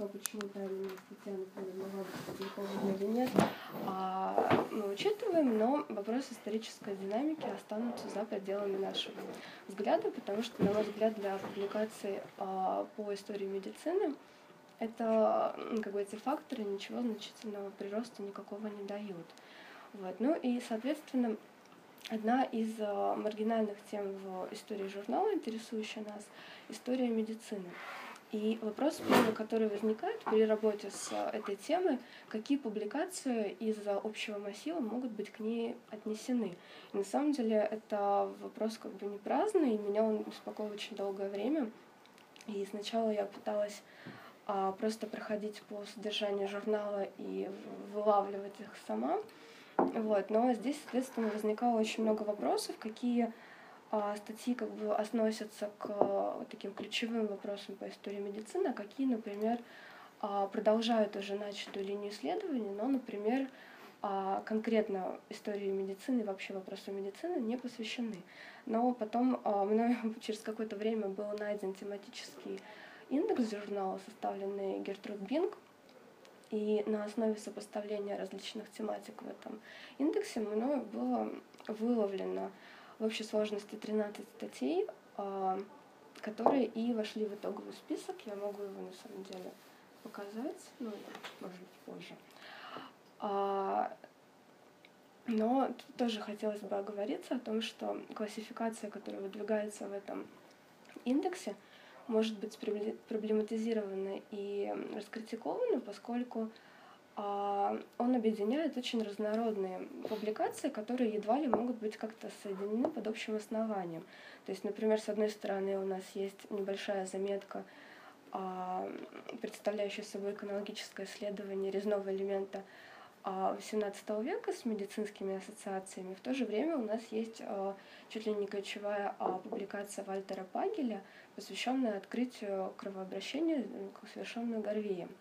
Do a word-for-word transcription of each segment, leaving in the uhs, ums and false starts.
почему та или иная статья, например, могла быть опубликована или нет, а, мы учитываем, но вопросы исторической динамики останутся за пределами нашего взгляда, потому что, на мой взгляд, для публикации а, по истории медицины это, как бы, эти факторы ничего значительного прироста никакого не дают. Вот. Ну и, соответственно, одна из а, маргинальных тем в истории журнала, интересующая нас, история медицины. И вопрос, первый, который возникает при работе с этой темой, какие публикации из общего массива могут быть к ней отнесены. И на самом деле это вопрос как бы не праздный, и меня он беспокоил очень долгое время. И сначала я пыталась а, просто проходить по содержанию журнала и вылавливать их сама. Вот. Но здесь, соответственно, возникало очень много вопросов, какие а, статьи как бы относятся к вот таким ключевым вопросам по истории медицины, а какие, например, а, продолжают уже начатую линию исследований, но, например, а, конкретно истории медицины и вообще вопросу медицины не посвящены. Но потом а, мною через какое-то время был найден тематический индекс журнала, составленный Гертруд Бинг, и на основе сопоставления различных тематик в этом индексе мною было выловлено в общей сложности тринадцать статей, которые и вошли в итоговый список. Я могу его на самом деле показать, ну, может быть, позже. Но тут тоже хотелось бы оговориться о том, что классификация, которая выдвигается в этом индексе, может быть проблематизирована и раскритикована, поскольку он объединяет очень разнородные публикации, которые едва ли могут быть как-то соединены под общим основанием. То есть, например, с одной стороны у нас есть небольшая заметка, представляющая собой канонологическое исследование резного элемента восемнадцатого века с медицинскими ассоциациями. В то же время у нас есть чуть ли не ключевая публикация Вальтера Пагеля, посвященная открытию кровообращения, совершенного Гарвеем.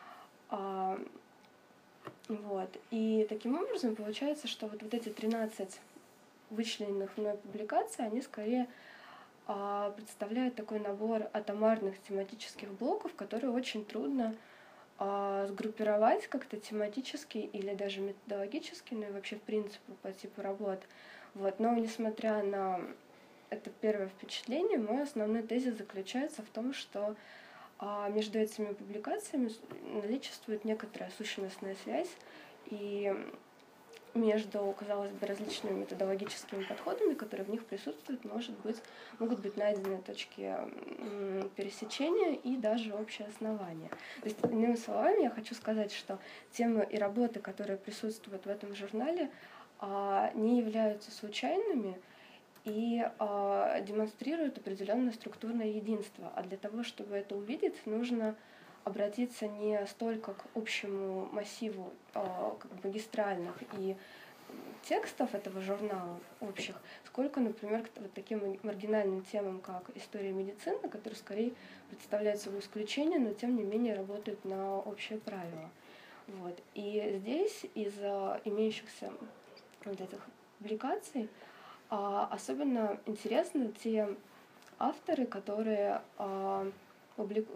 Вот. И таким образом получается, что вот, вот эти тринадцать вычлененных мной публикаций, они скорее а, представляют такой набор атомарных тематических блоков, которые очень трудно а, сгруппировать как-то тематически или даже методологически, ну и вообще в принципе по типу работ. Вот. Но несмотря на это первое впечатление, мой основной тезис заключается в том, что а между этими публикациями наличествует некоторая сущностная связь, и между, казалось бы, различными методологическими подходами, которые в них присутствуют, может быть, могут быть найдены точки пересечения и даже общее основание. То есть, иными словами, я хочу сказать, что темы и работы, которые присутствуют в этом журнале, не являются случайными и э, демонстрирует определенное структурное единство. А для того, чтобы это увидеть, нужно обратиться не столько к общему массиву э, как бы магистральных и текстов этого журнала общих, сколько, например, к вот таким маргинальным темам, как история медицины, которые скорее представляют собой исключение, но тем не менее работают на общее правило. Вот. И здесь из имеющихся вот этих публикаций А, особенно интересны те авторы, которые а, публику...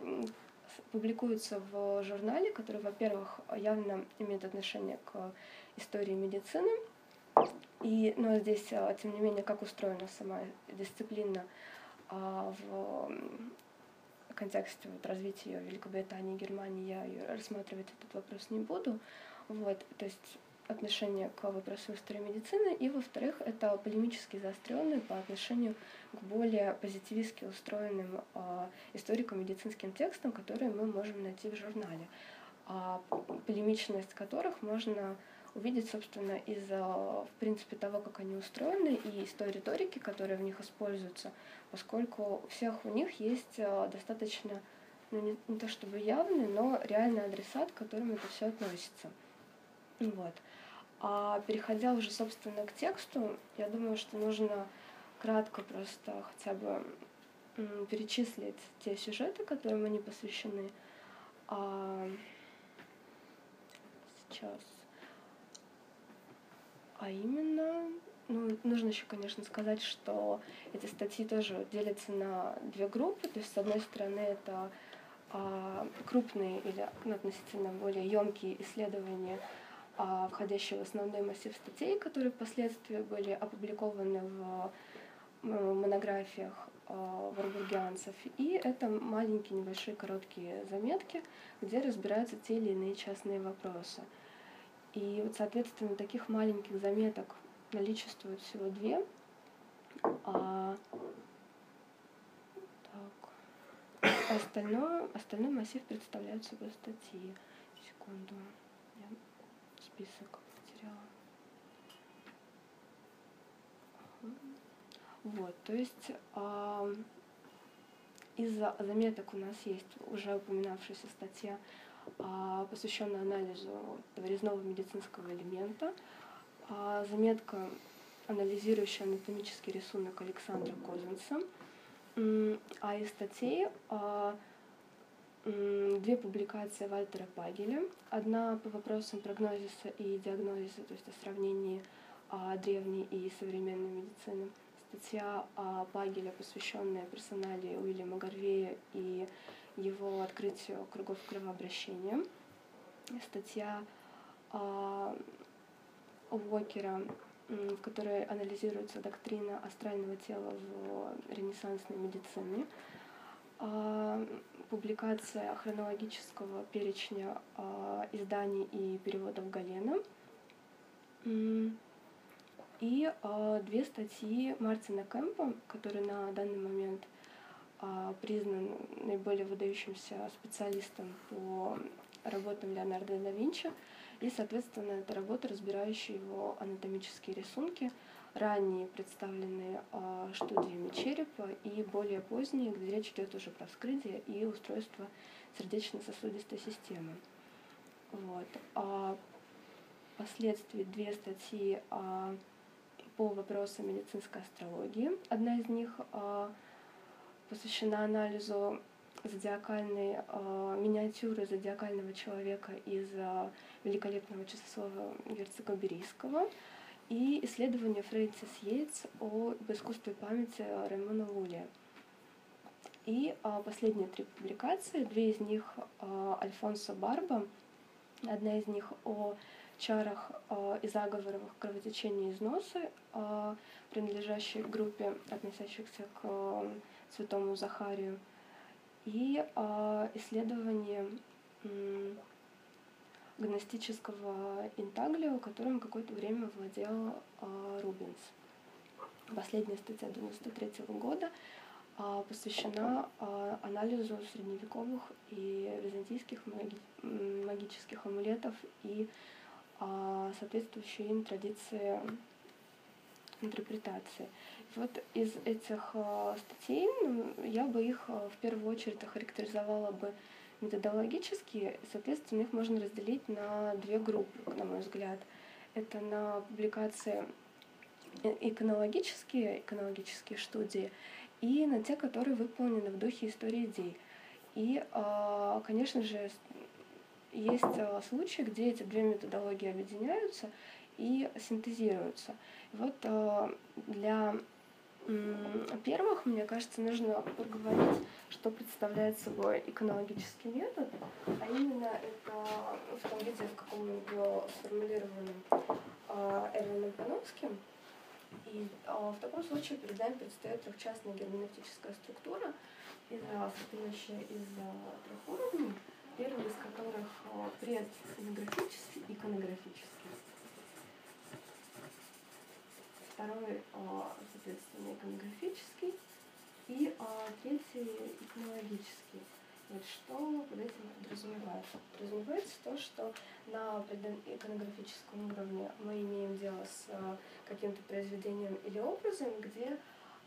публикуются в журнале, которые, во-первых, явно имеют отношение к истории медицины, и, но здесь, тем не менее, как устроена сама дисциплина а, в контексте вот, развития ее в Великобритании и Германии, я ее рассматривать этот вопрос не буду. Вот, то есть отношение к вопросу истории медицины, и, во-вторых, это полемически заостренные по отношению к более позитивистски устроенным э, историко-медицинским текстам, которые мы можем найти в журнале, а полемичность которых можно увидеть, собственно, из-за, в принципе, того, как они устроены, и из той риторики, которая в них используется, поскольку у всех у них есть э, достаточно, ну, не, не то чтобы явный, но реальный адресат, к которому это все относится. Вот. А переходя уже, собственно, к тексту, я думаю, что нужно кратко просто хотя бы перечислить те сюжеты, которым они посвящены. А сейчас. А именно, ну, нужно еще, конечно, сказать, что эти статьи тоже делятся на две группы. То есть, с одной стороны, это а, крупные или ну, относительно более емкие исследования, а, входящие в основной массив статей, которые впоследствии были опубликованы в монографиях а, варбургианцев. И это маленькие, небольшие, короткие заметки, где разбираются те или иные частные вопросы. И вот, соответственно, таких маленьких заметок наличествует всего две. А, так. Остальное, остальной массив представляют собой статьи. Секунду, я список потеряла. Вот, то есть а, из заметок у нас есть уже упоминавшаяся статья, а, посвященная анализу резного медицинского элемента, а, заметка, анализирующая анатомический рисунок Александра Козинца, а из статей а, две публикации Вальтера Пагеля. Одна по вопросам прогнозиса и диагнозиса, то есть о сравнении а, древней и современной медицины. Статья а, Пагеля, посвященная персоналии Уильяма Гарвея и его открытию кругов кровообращения. Статья а, Уокера, в которой анализируется доктрина астрального тела в ренессансной медицине. А, публикация хронологического перечня а, изданий и переводов Галена. И а, две статьи Мартина Кэмпа, который на данный момент а, признан наиболее выдающимся специалистом по работам Леонардо да Винчи. И, соответственно, это работа, разбирающая его анатомические рисунки, ранее представленные а, студиями черепа и более поздние, где речь идет уже про вскрытие и устройство сердечно-сосудистой системы. Вот. А впоследствии две статьи а, по вопросам медицинской астрологии. Одна из них а, посвящена анализу зодиакальной э, миниатюры зодиакального человека из э, великолепного часослова герцога Берийского и исследование Фрэнсис Йейтс об искусстве памяти Раймона Вулли. И э, последние три публикации, две из них э, Альфонсо Барба, одна из них о чарах э, и заговорах кровотечения из носа, э, принадлежащей группе, относящихся к э, святому Захарию, и э, исследование э, гностического интаглио, которым какое-то время владел э, Рубенс. Последняя статья девяносто третьего года э, посвящена э, анализу средневековых и византийских маги- магических амулетов и э, соответствующей им традиции интерпретации. Вот из этих э, статей ну, я бы их э, в первую очередь охарактеризовала бы методологически, соответственно, их можно разделить на две группы, на мой взгляд. Это на публикации иконологические, иконологические студии и на те, которые выполнены в духе истории идей. И, э, конечно же, есть э, случаи, где эти две методологии объединяются и синтезируются. И вот э, для первых, мне кажется, нужно поговорить, что представляет собой иконологический метод, а именно это в том виде, в каком он был сформулирован Эрвином Пановским. И в таком случае перед нами предстоит трехчастная герменевтическая структура, состоящая из трех уровней, первый из которых предиконографический, иконографический. Второй, соответственно, иконографический, и третий иконологический. Вот что под этим подразумевается? Подразумевается то, что на иконографическом уровне мы имеем дело с каким-то произведением или образом, где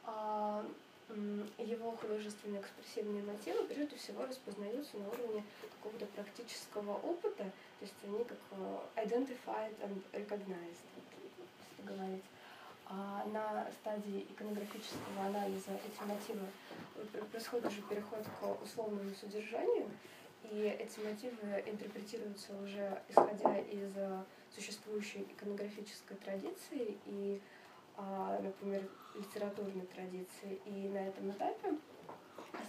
его художественные экспрессивные мотивы прежде всего распознаются на уровне какого-то практического опыта, то есть они как identified and recognized, если говорить. А на стадии иконографического анализа эти мотивы происходит уже переход к условному содержанию, и эти мотивы интерпретируются уже исходя из существующей иконографической традиции и, например, литературной традиции. И на этом этапе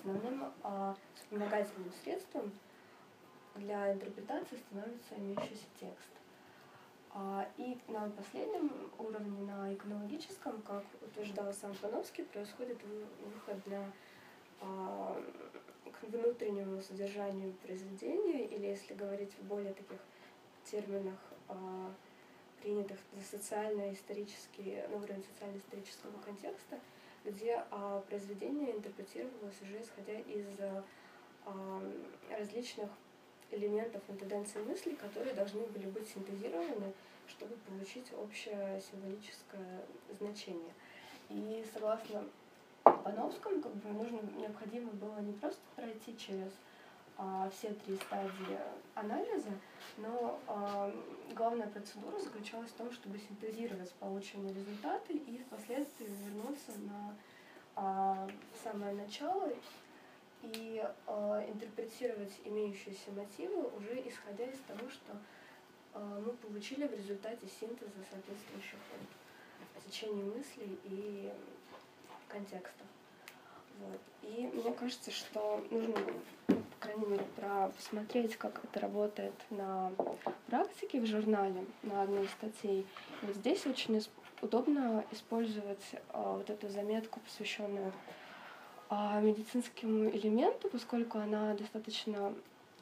основным а, вспомогательным средством для интерпретации становится имеющийся текст. А, и на последнем уровне, на иконологическом, как утверждал сам Пановский, происходит выход на, а, к внутреннему содержанию произведения, или, если говорить в более таких терминах, а, принятых за социально-исторические, на уровень социально-исторического контекста, где а, произведение интерпретировалось уже исходя из а, различных элементов и тенденций мысли, которые должны были быть синтезированы, чтобы получить общее символическое значение. И согласно Пановскому, как бы нужно, необходимо было не просто пройти через а, все три стадии анализа, но а, главная процедура заключалась в том, чтобы синтезировать полученные результаты и впоследствии вернуться на а, самое начало и э, интерпретировать имеющиеся мотивы уже исходя из того, что э, мы получили в результате синтеза соответствующих вот, течений мыслей и контекстов. Вот. И мне кажется, что нужно, ну, по крайней мере, про посмотреть, как это работает на практике в журнале, на одной из статей. И вот здесь очень исп- удобно использовать э, вот эту заметку, посвященную медицинскому элементу, поскольку она достаточно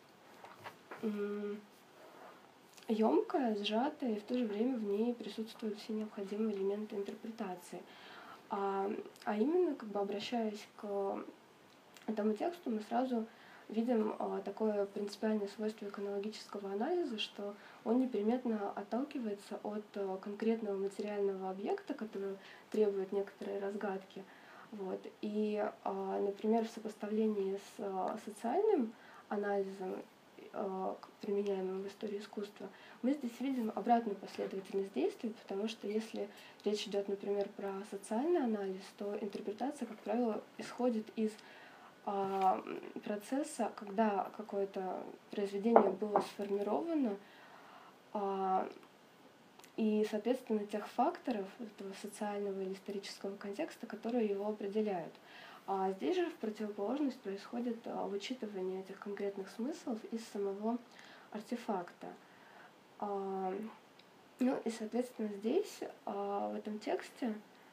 емкая, сжатая, и в то же время в ней присутствуют все необходимые элементы интерпретации. А, а именно, как бы обращаясь к этому тексту, мы сразу видим а, такое принципиальное свойство иконологического анализа, что он неприметно отталкивается от а, конкретного материального объекта, который требует некоторой разгадки. Вот. И, например, в сопоставлении с социальным анализом, применяемым в истории искусства, мы здесь видим обратную последовательность действий, потому что если речь идет, например, про социальный анализ, то интерпретация, как правило, исходит из процесса, когда какое-то произведение было сформировано, и, соответственно, тех факторов этого социального или исторического контекста, которые его определяют. А здесь же в противоположность происходит а, вычитывание этих конкретных смыслов из самого артефакта. А, ну и, соответственно, здесь, а, в этом тексте,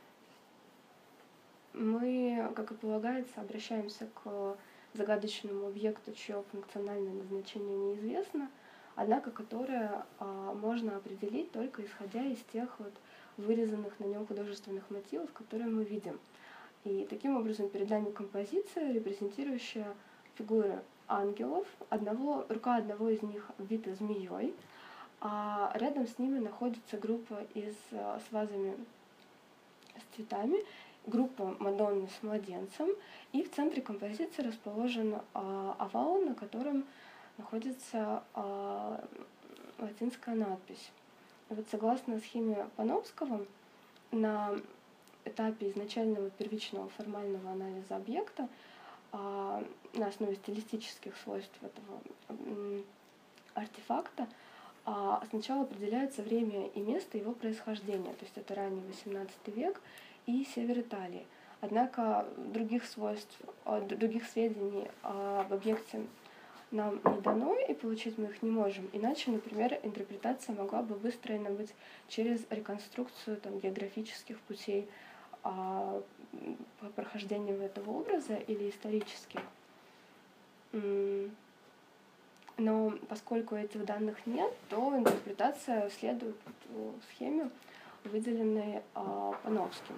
мы, как и полагается, обращаемся к загадочному объекту, чье функциональное назначение неизвестно, однако которое а, можно определить только исходя из тех вот вырезанных на нем художественных мотивов, которые мы видим. И таким образом перед нами композиция, репрезентирующая фигуры ангелов, одного, рука одного из них обвита змеей, а рядом с ними находится группа из, с вазами с цветами, группа Мадонны с младенцем, и в центре композиции расположен а, овал, на котором находится а, латинская надпись. И вот согласно схеме Пановского, на этапе изначального первичного формального анализа объекта а, на основе стилистических свойств этого м, артефакта а, сначала определяется время и место его происхождения, то есть это ранний восемнадцатый век и север Италии. Однако других свойств, других сведений об объекте нам не дано, и получить мы их не можем. Иначе, например, интерпретация могла бы выстроена быть через реконструкцию там, географических путей а, по прохождению этого образа или исторических. Но поскольку этих данных нет, то интерпретация следует в схеме, выделенной а, Пановским.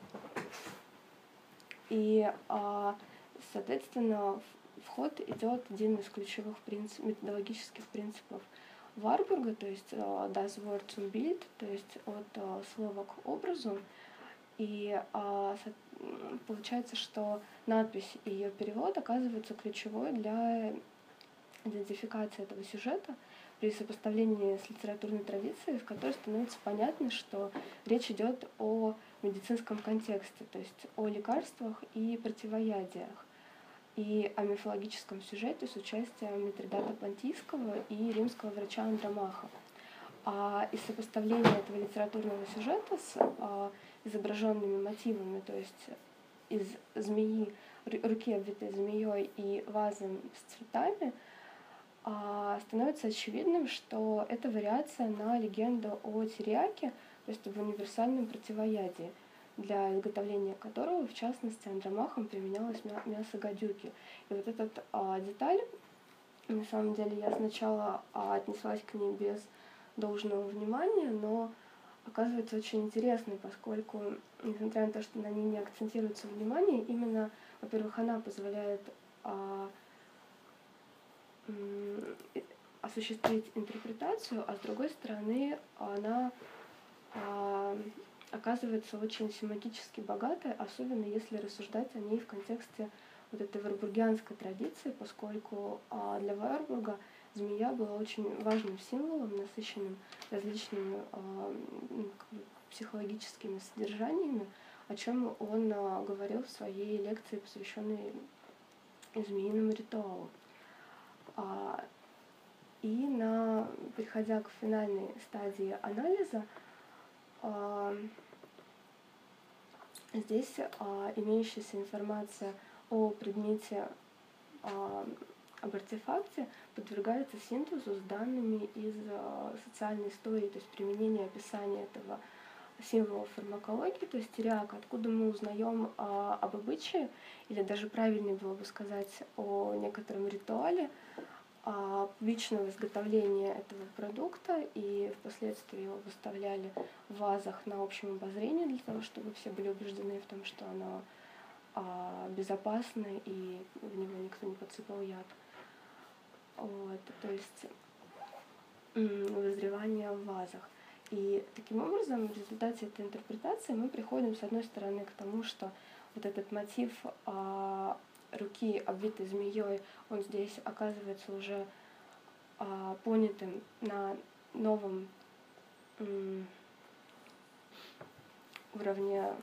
И, а, соответственно, в ход идет один из ключевых принцип, методологических принципов Варбурга, то есть das Wort zum Bild, то есть от а, слова к образу. И а, получается, что надпись и ее перевод оказывается ключевой для идентификации этого сюжета при сопоставлении с литературной традицией, в которой становится понятно, что речь идет о медицинском контексте, то есть о лекарствах и противоядиях, и о мифологическом сюжете с участием Митридата Понтийского и римского врача Андромаха. А из сопоставления этого литературного сюжета с а, изображенными мотивами, то есть из змеи, руки, обвитой змеей, и вазы с цветами, становится очевидным, что это вариация на легенду о тирьяке, то есть об универсальном противоядии, для изготовления которого, в частности, Андромахом применялось мясо гадюки. И вот эта а, деталь, на самом деле, я сначала а, отнеслась к ней без должного внимания, но оказывается очень интересной, поскольку, несмотря на то, что на ней не акцентируется внимание, именно, во-первых, она позволяет а, осуществить интерпретацию, а с другой стороны она а, оказывается очень семантически богатой, особенно если рассуждать о ней в контексте вот этой варбургианской традиции, поскольку а, для Варбурга змея была очень важным символом, насыщенным различными а, психологическими содержаниями, о чем он а, говорил в своей лекции, посвященной змеиному ритуалу. А, и на, переходя к финальной стадии анализа, а, здесь а, имеющаяся информация о предмете, а, об артефакте подвергается синтезу с данными из а, социальной истории, то есть применение описания этого символа фармакологии, то есть тирьяк, откуда мы узнаем а, об обычае, или даже правильнее было бы сказать о некотором ритуале а, публичного изготовления этого продукта, и впоследствии его выставляли в вазах на общем обозрении для того, чтобы все были убеждены в том, что оно а, безопасно и в него никто не подсыпал яд. Вот, то есть вызревание в вазах. И таким образом, в результате этой интерпретации мы приходим, с одной стороны, к тому, что вот этот мотив а, руки, обвитой змеей, он здесь оказывается уже а, понятым на новом м, уровне,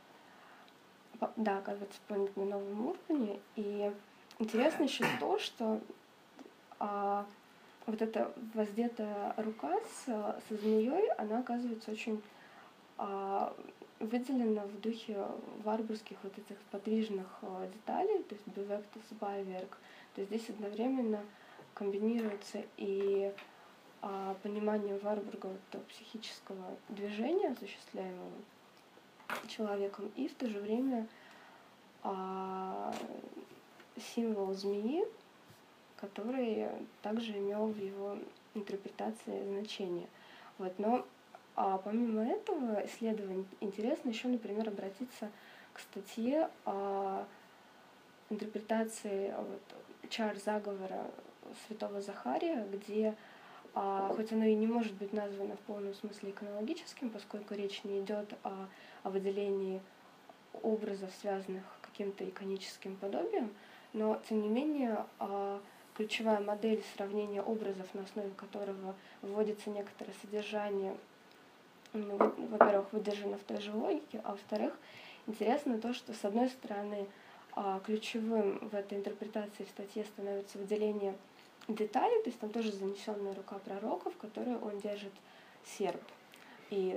да, оказывается понятым на новом уровне. И интересно еще то, что а, вот эта воздетая рука с, со змеей, она оказывается очень а, выделена в духе варбурских вот этих подвижных а, деталей, то есть бивектус, байверк. То есть здесь одновременно комбинируется и а, понимание Варбурга вот этого психического движения, осуществляемого человеком, и в то же время а, символ змеи, который также имел в его интерпретации значение. Вот. Но а помимо этого исследований интересно еще, например, обратиться к статье о интерпретации вот, чар заговора святого Захария, где, а, хоть оно и не может быть названо в полном смысле иконологическим, поскольку речь не идет о, о выделении образов, связанных с каким-то иконическим подобием, но, тем не менее, а, ключевая модель сравнения образов, на основе которого вводится некоторое содержание, во-первых, выдержано в той же логике, а во-вторых, интересно то, что, с одной стороны, ключевым в этой интерпретации в статье становится выделение деталей, то есть там тоже занесенная рука пророка, в которой он держит серп. И,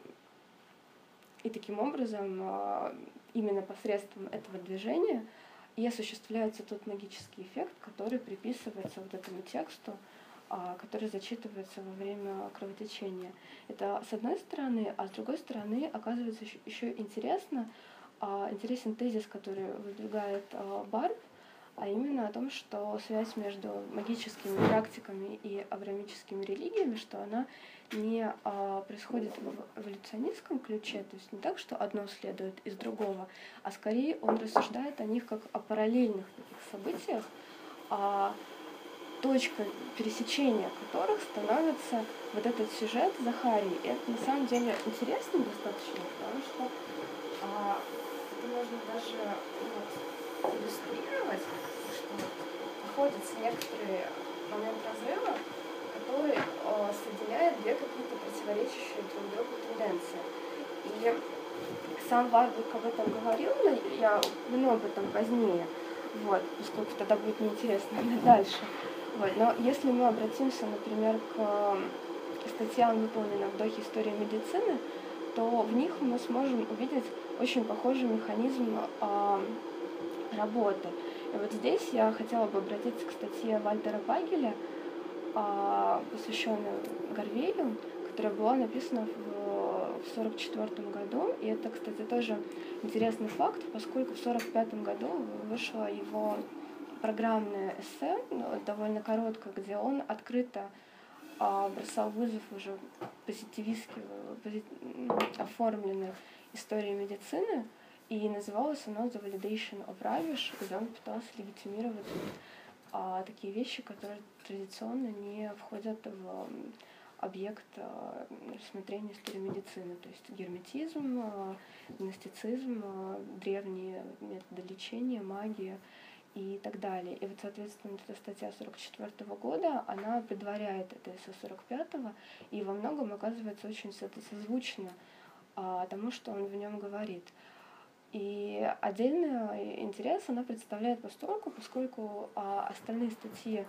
и таким образом, именно посредством этого движения и осуществляется тот магический эффект, который приписывается вот этому тексту, который зачитывается во время кровотечения. Это с одной стороны, а с другой стороны оказывается еще интересно, интересен тезис, который выдвигает Барб, а именно о том, что связь между магическими практиками и авраамическими религиями, что она не а, происходит в эволюционистском ключе, то есть не так, что одно следует из другого, а скорее он рассуждает о них как о параллельных таких событиях, а точка пересечения которых становится вот этот сюжет Захарии. И это на самом деле интересно достаточно, потому что а, это можно даже вот, иллюстрировать, что находится некоторый момент разрыва, который э, соединяет две какие-то противоречащие друг другу тенденции. И сам Варбург об этом говорил, но я упомяну об этом позднее, вот, поскольку тогда будет неинтересно дальше. Вот. Но если мы обратимся, например, к статьям, выполненным в духе истории медицины, то в них мы сможем увидеть очень похожий механизм а, работы. И вот здесь я хотела бы обратиться к статье Вальтера Пагеля, а, посвященной Гарвею, которая была написана в сорок четвёртом году. И это, кстати, тоже интересный факт, поскольку в сорок пятом году вышло его программное эссе, довольно короткое, где он открыто а, бросал вызов уже позитивистски пози... оформленной истории медицины, и называлось оно «The Validation of Rubbish», где он пытался легитимировать а, такие вещи, которые традиционно не входят в объект а, рассмотрения истории медицины, то есть герметизм, а, гностицизм, а, древние методы лечения, магия и так далее. И вот, соответственно, эта статья сорок четвёртого года, она предваряет это эссе сорок пятого, и во многом оказывается очень созвучно а, тому, что он в нем говорит. И отдельный интерес она представляет постольку, поскольку а, остальные статьи,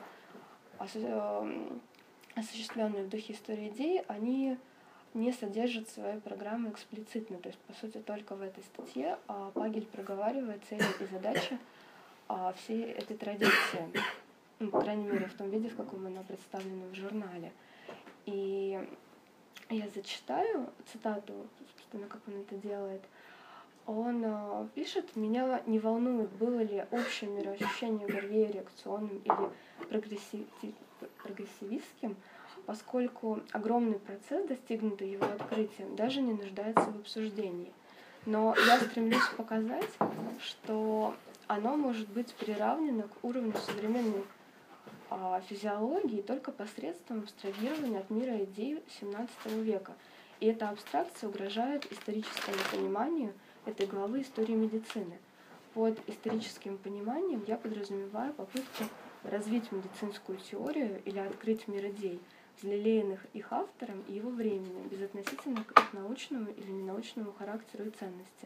осуществленные в духе истории идей, они не содержат своей программы эксплицитно. То есть, по сути, только в этой статье а, Пагель проговаривает цели и задачи а, всей этой традиции, ну, по крайней мере, в том виде, в каком она представлена в журнале. И я зачитаю цитату, собственно, как он это делает. Он э, пишет: «Меня не волнует, было ли общее мироощущение Гарвея реакционным или прогрессив... прогрессивистским, поскольку огромный процесс, достигнутый его открытием, даже не нуждается в обсуждении. Но я стремлюсь показать, что оно может быть приравнено к уровню современной а, физиологии только посредством абстрагирования от мира идей семнадцатого века. И эта абстракция угрожает историческому пониманию этой главы истории медицины. Под историческим пониманием я подразумеваю попытку развить медицинскую теорию или открыть мир идей, взлелеянных их автором и его временем, безотносительно к их научному или ненаучному характеру и ценности.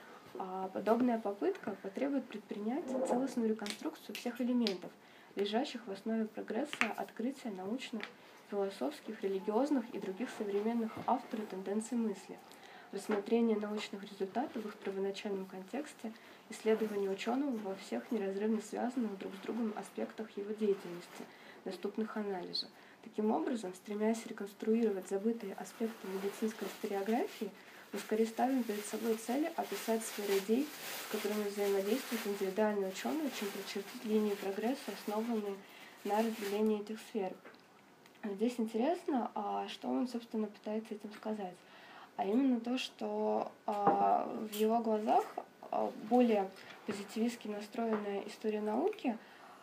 А подобная попытка потребует предпринять целостную реконструкцию всех элементов, лежащих в основе прогресса открытия научных, философских, религиозных и других современных авторов тенденций мысли, рассмотрение научных результатов в их первоначальном контексте, исследование ученого во всех неразрывно связанных друг с другом аспектах его деятельности, доступных анализу. Таким образом, стремясь реконструировать забытые аспекты медицинской историографии, мы скорее ставим перед собой цель описать сферы идей, с которыми взаимодействуют индивидуальные ученые, чем прочертить линии прогресса, основанные на разделении этих сфер». Здесь интересно, что он, собственно, пытается этим сказать. А именно то, что а, в его глазах а, более позитивистски настроенная история науки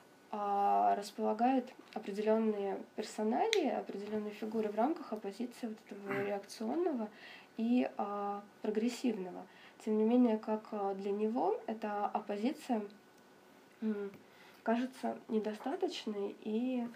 а, располагает определенные персоналии, определенные фигуры в рамках оппозиции вот этого реакционного и а, прогрессивного. Тем не менее, как для него эта оппозиция м, кажется недостаточной и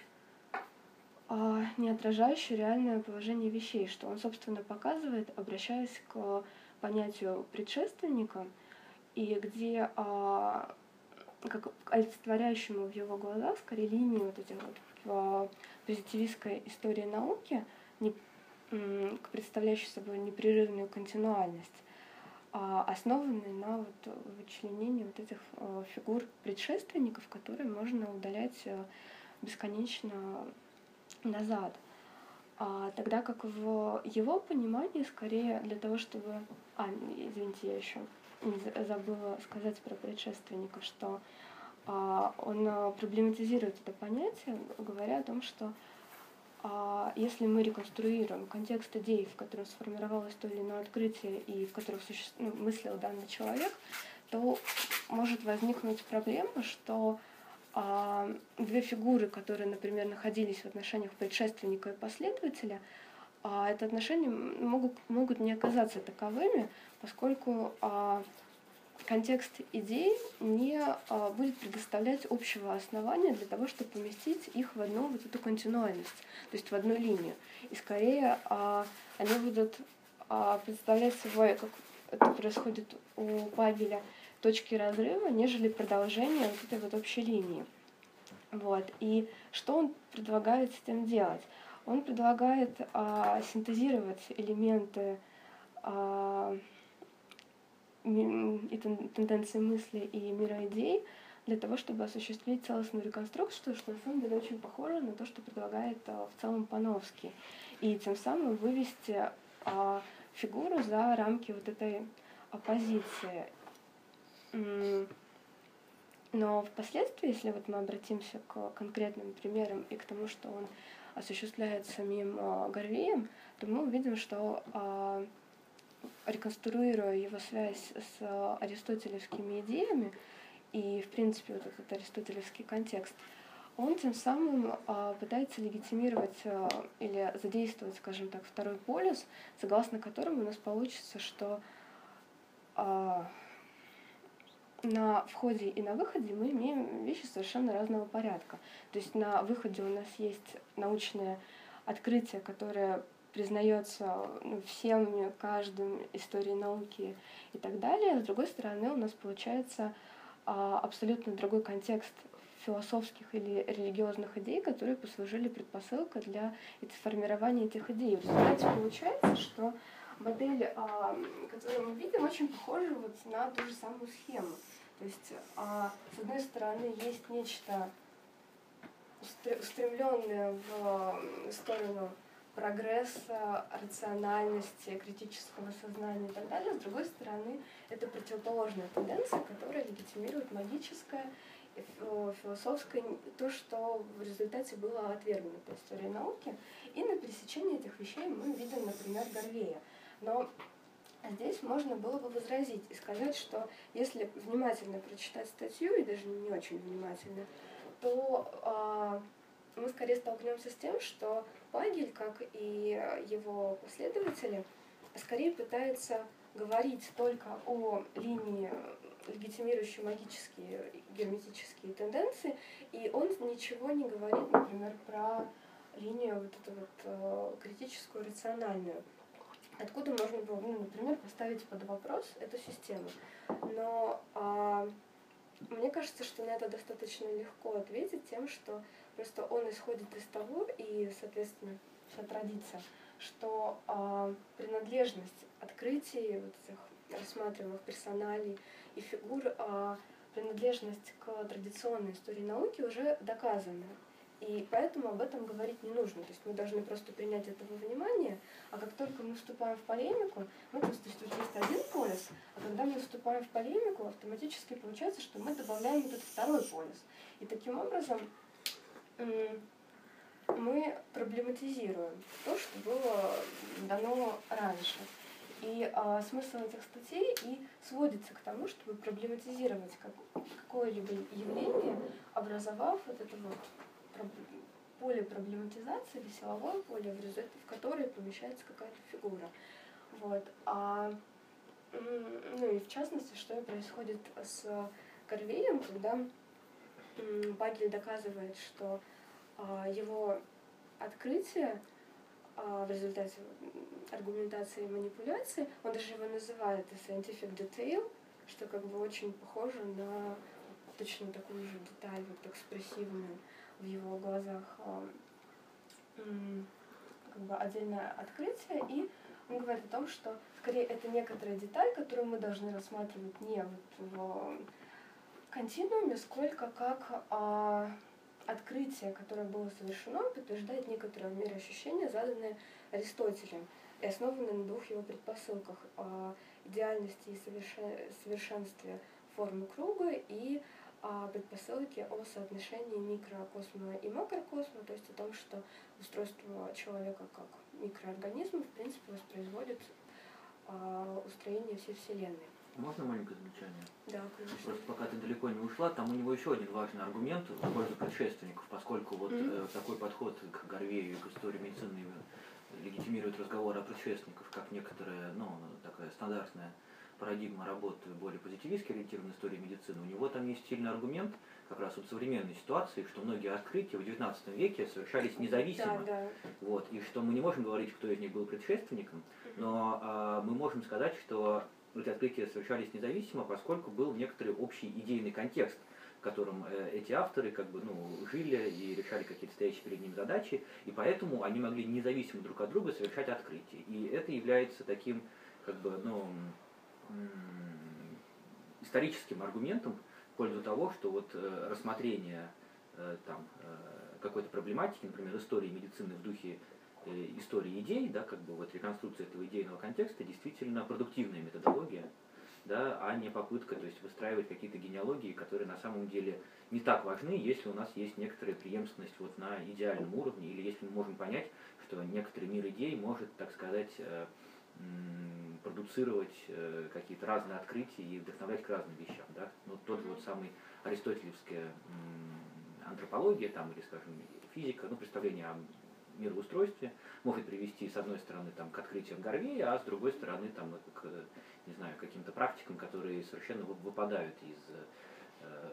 не отражающий реальное положение вещей, что он, собственно, показывает, обращаясь к понятию предшественника, и где, а, как олицетворяющему в его глазах, скорее, линии вот этих вот в позитивистской истории науки, не, к представляющей собой непрерывную континуальность, а, основанной на вот вычленении вот этих а, фигур предшественников, которые можно удалять бесконечно назад. А, тогда как в его понимании, скорее для того, чтобы... А, извините, я еще не забыла сказать про предшественников, что а, он проблематизирует это понятие, говоря о том, что а, если мы реконструируем контекст идей, в котором сформировалось то или иное открытие и в котором суще... ну, мыслил данный человек, то может возникнуть проблема, что А две фигуры, которые, например, находились в отношениях предшественника и последователя, а это отношения могут, могут не оказаться таковыми, поскольку а, контекст идей не а, будет предоставлять общего основания для того, чтобы поместить их в одну вот эту континуальность, то есть в одну линию. И скорее а, они будут а, представлять собой, как это происходит у Пагеля, точки разрыва, нежели продолжение вот этой вот общей линии. Вот. И что он предлагает с этим делать? Он предлагает а, синтезировать элементы а, и тенденции мысли и мира идей для того, чтобы осуществить целостную реконструкцию, что на самом деле очень похоже на то, что предлагает а, в целом Пановский. И тем самым вывести а, фигуру за рамки вот этой оппозиции. Но впоследствии, если вот мы обратимся к конкретным примерам и к тому, что он осуществляет самим а, Гарвеем, то мы увидим, что а, реконструируя его связь с аристотелевскими идеями и, в принципе, вот этот аристотелевский контекст, он тем самым а, пытается легитимировать а, или задействовать, скажем так, второй полюс, согласно которому у нас получится, что а, на входе и на выходе мы имеем вещи совершенно разного порядка. То есть на выходе у нас есть научное открытие, которое признается ну, всем, каждым, историей науки и так далее. С другой стороны, у нас получается а, абсолютно другой контекст философских или религиозных идей, которые послужили предпосылкой для формирования этих идей. В результате получается, что модель, а, которую мы видим, очень похожа вот на ту же самую схему. То есть, а, с одной стороны, есть нечто устремленное в сторону прогресса, рациональности, критического сознания и так далее. С другой стороны, это противоположная тенденция, которая легитимирует магическое, философское, то, что в результате было отвергнуто историей науки. И на пересечении этих вещей мы видим, например, Гарвея. Но здесь можно было бы возразить и сказать, что если внимательно прочитать статью, и даже не очень внимательно, то э, мы скорее столкнемся с тем, что Пагель, как и его последователи, скорее пытаются говорить только о линии, легитимирующей магические герметические тенденции, и он ничего не говорит, например, про линию вот эту вот э, критическую, рациональную. Откуда можно было, ну, например, поставить под вопрос эту систему. Но а, мне кажется, что на это достаточно легко ответить тем, что просто он исходит из того, и, соответственно, вся традиция, что а, принадлежность открытий, вот этих рассматриваемых персоналей и фигур, а, принадлежность к традиционной истории науки уже доказана. И поэтому об этом говорить не нужно. То есть мы должны просто принять это во внимание, а как только мы вступаем в полемику, ну, то есть, то есть тут есть один полюс, а когда мы вступаем в полемику, автоматически получается, что мы добавляем этот второй полюс. И таким образом мы проблематизируем то, что было дано раньше. И а, смысл этих статей и сводится к тому, чтобы проблематизировать как, какое-либо явление, образовав вот это вот поле проблематизации или силовое поле, в результате в которое помещается какая-то фигура. Вот. А, ну и в частности, что происходит с Гарвеем, когда Пагель доказывает, что а, его открытие а, в результате аргументации и манипуляции, он даже его называет scientific detail, что как бы очень похоже на точно такую же деталь, вот экспрессивную в его глазах, как бы отдельное открытие, и он говорит о том, что скорее это некоторая деталь, которую мы должны рассматривать не вот в континууме, сколько как а, открытие, которое было совершено, подтверждает некоторое мироощущение, заданное Аристотелем, и основанное на двух его предпосылках а, идеальности и совершен... совершенстве формы круга и а предпосылки о соотношении микрокосма и макрокосма, то есть о том, что устройство человека как микроорганизма в принципе воспроизводит а, устроение всей Вселенной. Можно маленькое замечание? Да, конечно. Просто пока ты далеко не ушла, там у него еще один важный аргумент в пользу предшественников, поскольку вот mm-hmm. э, такой подход к Гарвею и к истории медицины легитимирует разговор о предшественниках как некоторая, ну, такая стандартная парадигма работы более позитивистски ориентированной истории медицины. У него там есть сильный аргумент как раз от современной ситуации, что многие открытия в девятнадцатом веке совершались независимо. Да, да. Вот, и что мы не можем говорить, кто из них был предшественником, но э, мы можем сказать, что эти открытия совершались независимо, поскольку был некоторый общий идейный контекст, в котором э, эти авторы как бы, ну, жили и решали какие-то стоящие перед ними задачи, и поэтому они могли независимо друг от друга совершать открытия. И это является таким как бы, ну, историческим аргументом в пользу того, что вот э, рассмотрение э, там, э, какой-то проблематики, например, истории медицины в духе э, истории идей, да, как бы вот реконструкция этого идейного контекста действительно продуктивная методология, да, а не попытка, то есть выстраивать какие-то генеалогии, которые на самом деле не так важны, если у нас есть некоторая преемственность вот на идеальном уровне, или если мы можем понять, что некоторый мир идей может, так сказать, э, продуцировать э, какие-то разные открытия и вдохновлять к разным вещам. Да? Ну, тот же вот самый аристотелевская м, антропология там, или, скажем, физика, ну, представление о мироустройстве может привести, с одной стороны, там, к открытиям Гарвея, а с другой стороны, там, к, не знаю, каким-то практикам, которые совершенно выпадают из э,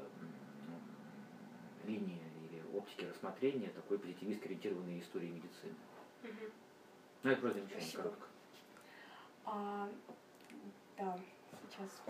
линии или оптики рассмотрения такой позитивистски ориентированной истории медицины. Угу. Ну, это просто замечание, коротко. А, да, сейчас.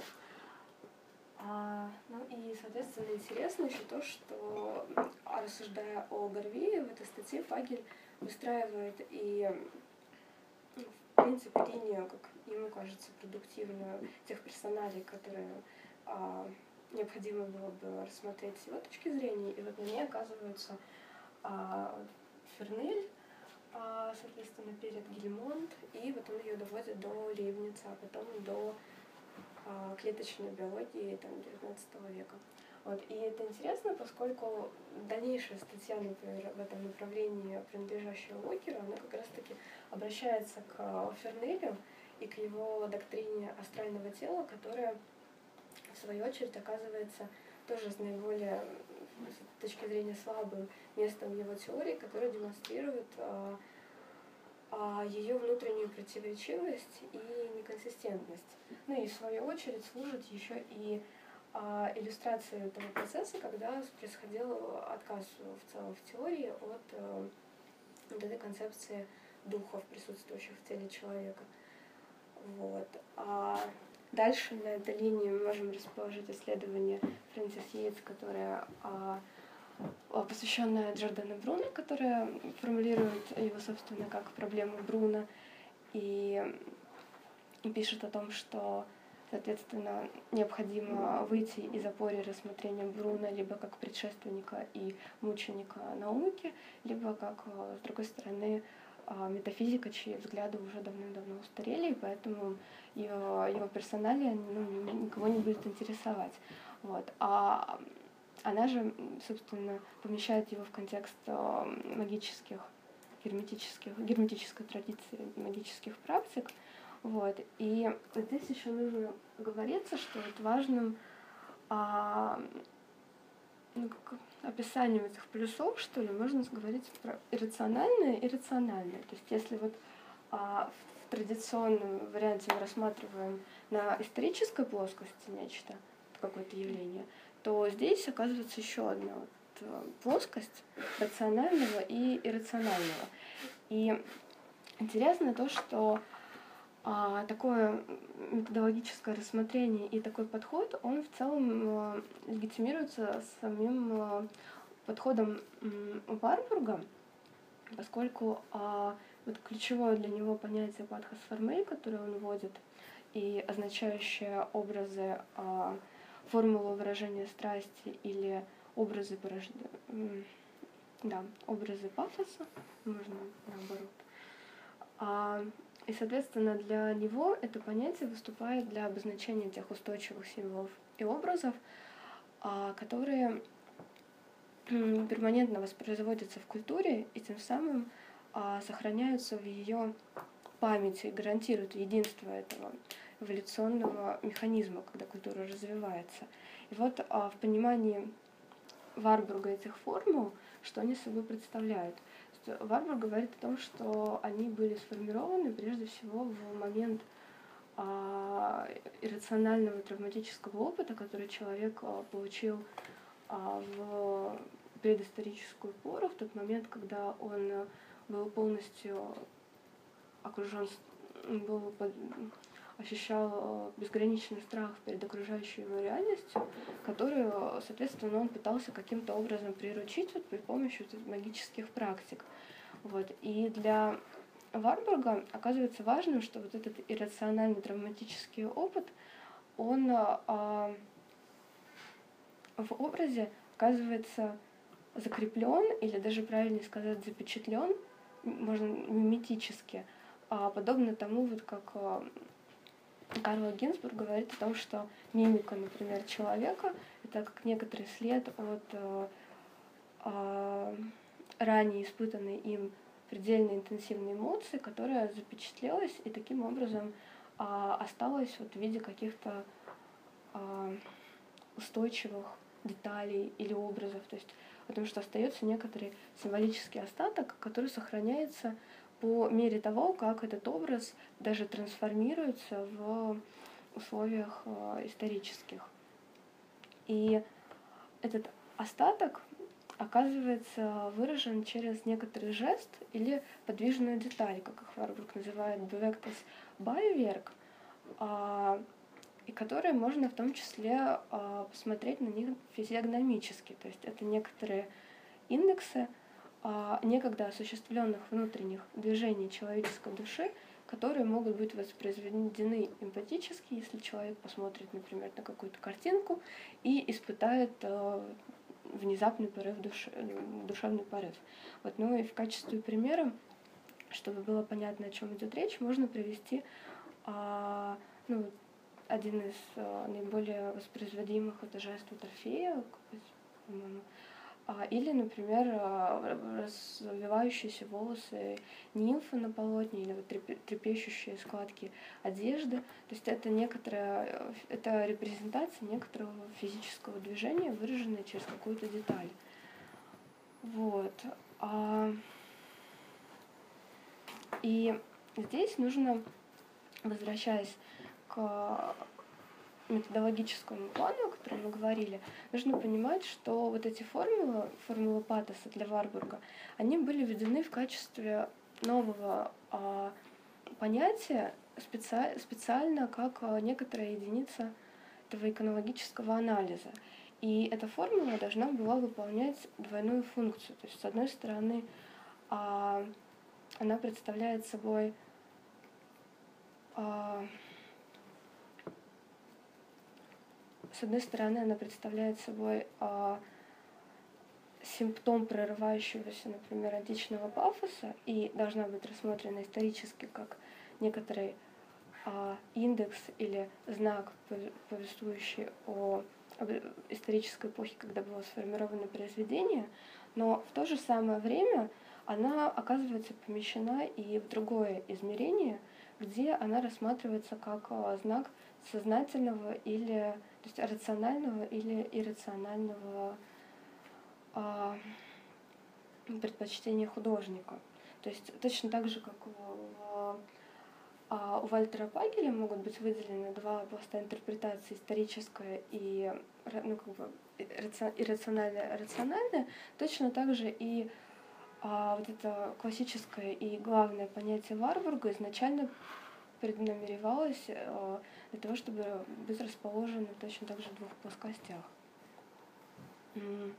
А, ну и, соответственно, интересно еще то, что, рассуждая о Гарвее, в этой статье Фагель выстраивает и, ну, в принципе, линию, как ему кажется, продуктивную тех персоналей, которые а, необходимо было бы рассмотреть с его точки зрения. И вот на ней оказываются а, Фернель, а, соответственно, перед Гильмонт, и вот он ее доводит до Лейбница, а потом до а, клеточной биологии там, девятнадцатого века. Вот. И это интересно, поскольку дальнейшая статья, например, в этом направлении, принадлежащая Уокеру, она как раз-таки обращается к Фернелю и к его доктрине астрального тела, которая, в свою очередь, оказывается тоже с наиболее, с точки зрения, слабым местом его теории, которая демонстрирует а, а, ее внутреннюю противоречивость и неконсистентность. Ну и, в свою очередь, служит еще и а, иллюстрацией этого процесса, когда происходил отказ в целом в теории от а, вот этой концепции духов, присутствующих в теле человека. Вот. А дальше на этой линии мы можем расположить исследование Фрэнсис Йейтс, которое а, посвященное Джордану Бруно, которая формулирует его, собственно, как проблему Бруно, и, и пишет о том, что, соответственно, необходимо выйти из опоры рассмотрения Бруно либо как предшественника и мученика науки, либо как, с другой стороны, метафизика, чьи взгляды уже давным-давно устарели, и поэтому его, его персоналия, ну, никого не будет интересовать. Вот. А она же, собственно, помещает его в контекст магических, герметических, герметической традиции магических практик. Вот. И здесь еще нужно оговориться, что вот важным а, ну, как описанием этих плюсов, что ли, можно говорить про иррациональное и рациональное. То есть если вот а, в традиционном варианте мы рассматриваем на исторической плоскости нечто, какое-то явление, то здесь оказывается еще одна вот плоскость рационального и иррационального. И интересно то, что а, такое методологическое рассмотрение и такой подход, он в целом а, легитимируется самим а, подходом м, Варбурга, поскольку а, вот ключевое для него понятие патхос-формель, которое он вводит, и означающее образы а, формулу выражения страсти или образы порождения, да, образы пафоса, можно наоборот. А, и, соответственно, для него это понятие выступает для обозначения тех устойчивых символов и образов, а, которые перманентно воспроизводятся в культуре и тем самым а, сохраняются в ее памяти, гарантируют единство этого эволюционного механизма, когда культура развивается. И вот а, в понимании Варбурга этих формул, что они собой представляют. Варбург говорит о том, что они были сформированы прежде всего в момент а, иррационального травматического опыта, который человек а, получил а, в предысторическую пору, в тот момент, когда он был полностью окружен, был под, ощущал безграничный страх перед окружающей его реальностью, которую, соответственно, он пытался каким-то образом приручить вот при помощи вот магических практик. Вот. И для Варбурга оказывается важным, что вот этот иррациональный травматический опыт, он а, в образе оказывается закреплен, или даже правильнее сказать, запечатлен, можно миметически, а, подобно тому, вот как а, Карл Гинзбург говорит о том, что мимика, например, человека — это как некоторый след от а, а, ранее испытанной им предельно интенсивной эмоции, которая запечатлелась и таким образом а, осталась вот в виде каких-то а, устойчивых деталей или образов, то есть потому что остается некоторый символический остаток, который сохраняется по мере того, как этот образ даже трансформируется в условиях э, исторических. И этот остаток оказывается выражен через некоторый жест или подвижную деталь, как их Варбург называет bewegtes Beiwerk, а, и которые можно в том числе а, посмотреть на них физиогномически. То есть это некоторые индексы а, некогда осуществленных внутренних движений человеческой души, которые могут быть воспроизведены эмпатически, если человек посмотрит, например, на какую-то картинку и испытает а, внезапный порыв души, душевный порыв. Вот, ну и в качестве примера, чтобы было понятно, о чем идет речь, можно привести а, ну, один из а, наиболее воспроизводимых — это жест вот Орфея, по-моему. А, или, например, развивающиеся волосы нимфы на полотне, или вот трепещущие складки одежды. То есть это некоторая, это репрезентация некоторого физического движения, выраженная через какую-то деталь. Вот. А, и здесь нужно, возвращаясь к методологическому плану, о котором мы говорили, нужно понимать, что вот эти формулы, формулы Паттеса для Варбурга, они были введены в качестве нового а, понятия специ, специально как а, некоторая единица этого иконологического анализа. И эта формула должна была выполнять двойную функцию. То есть, с одной стороны, а, она представляет собой а, С одной стороны, она представляет собой а, симптом прорывающегося, например, античного пафоса и должна быть рассмотрена исторически как некоторый а, индекс или знак, повествующий о об исторической эпохе, когда было сформировано произведение, но в то же самое время она оказывается помещена и в другое измерение, где она рассматривается как а, знак сознательного или, то есть рационального или иррационального а, предпочтения художника. То есть точно так же, как у, а, у Вальтера Пагеля могут быть выделены два пласта интерпретации: историческая и, ну, как бы, иррациональная, рациональная, точно так же и а, вот это классическое и главное понятие Варбурга изначально преднамеревалось э, для того, чтобы быть расположены точно так же в двух плоскостях. Mm.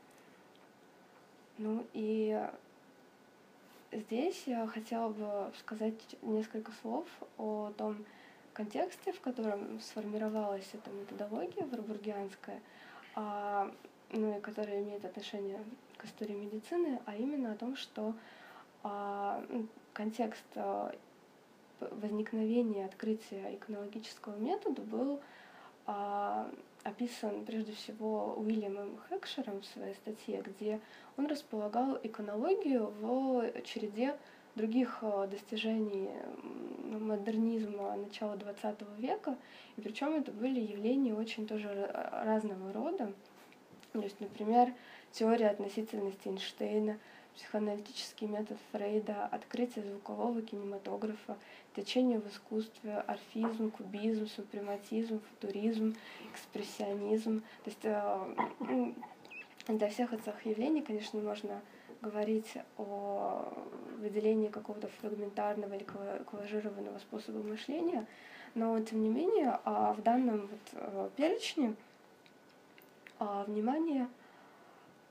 Ну и здесь я хотела бы сказать несколько слов о том контексте, в котором сформировалась эта методология варбургианская, а, ну и которая имеет отношение к истории медицины, а именно о том, что а, контекст а, возникновения, открытия иконологического метода был а, описан прежде всего Уильямом Хекшером в своей статье, где он располагал иконологию в череде других достижений модернизма начала двадцатого века, и причем это были явления очень тоже разного рода. То есть, например, теория относительности Эйнштейна, психоаналитический метод Фрейда, открытие звукового кинематографа, течение в искусстве, орфизм, кубизм, супрематизм, футуризм, экспрессионизм. То есть э, для всех этих явлений, конечно, можно говорить о выделении какого-то фрагментарного или коллажированного способа мышления, но тем не менее в данном вот перечне внимание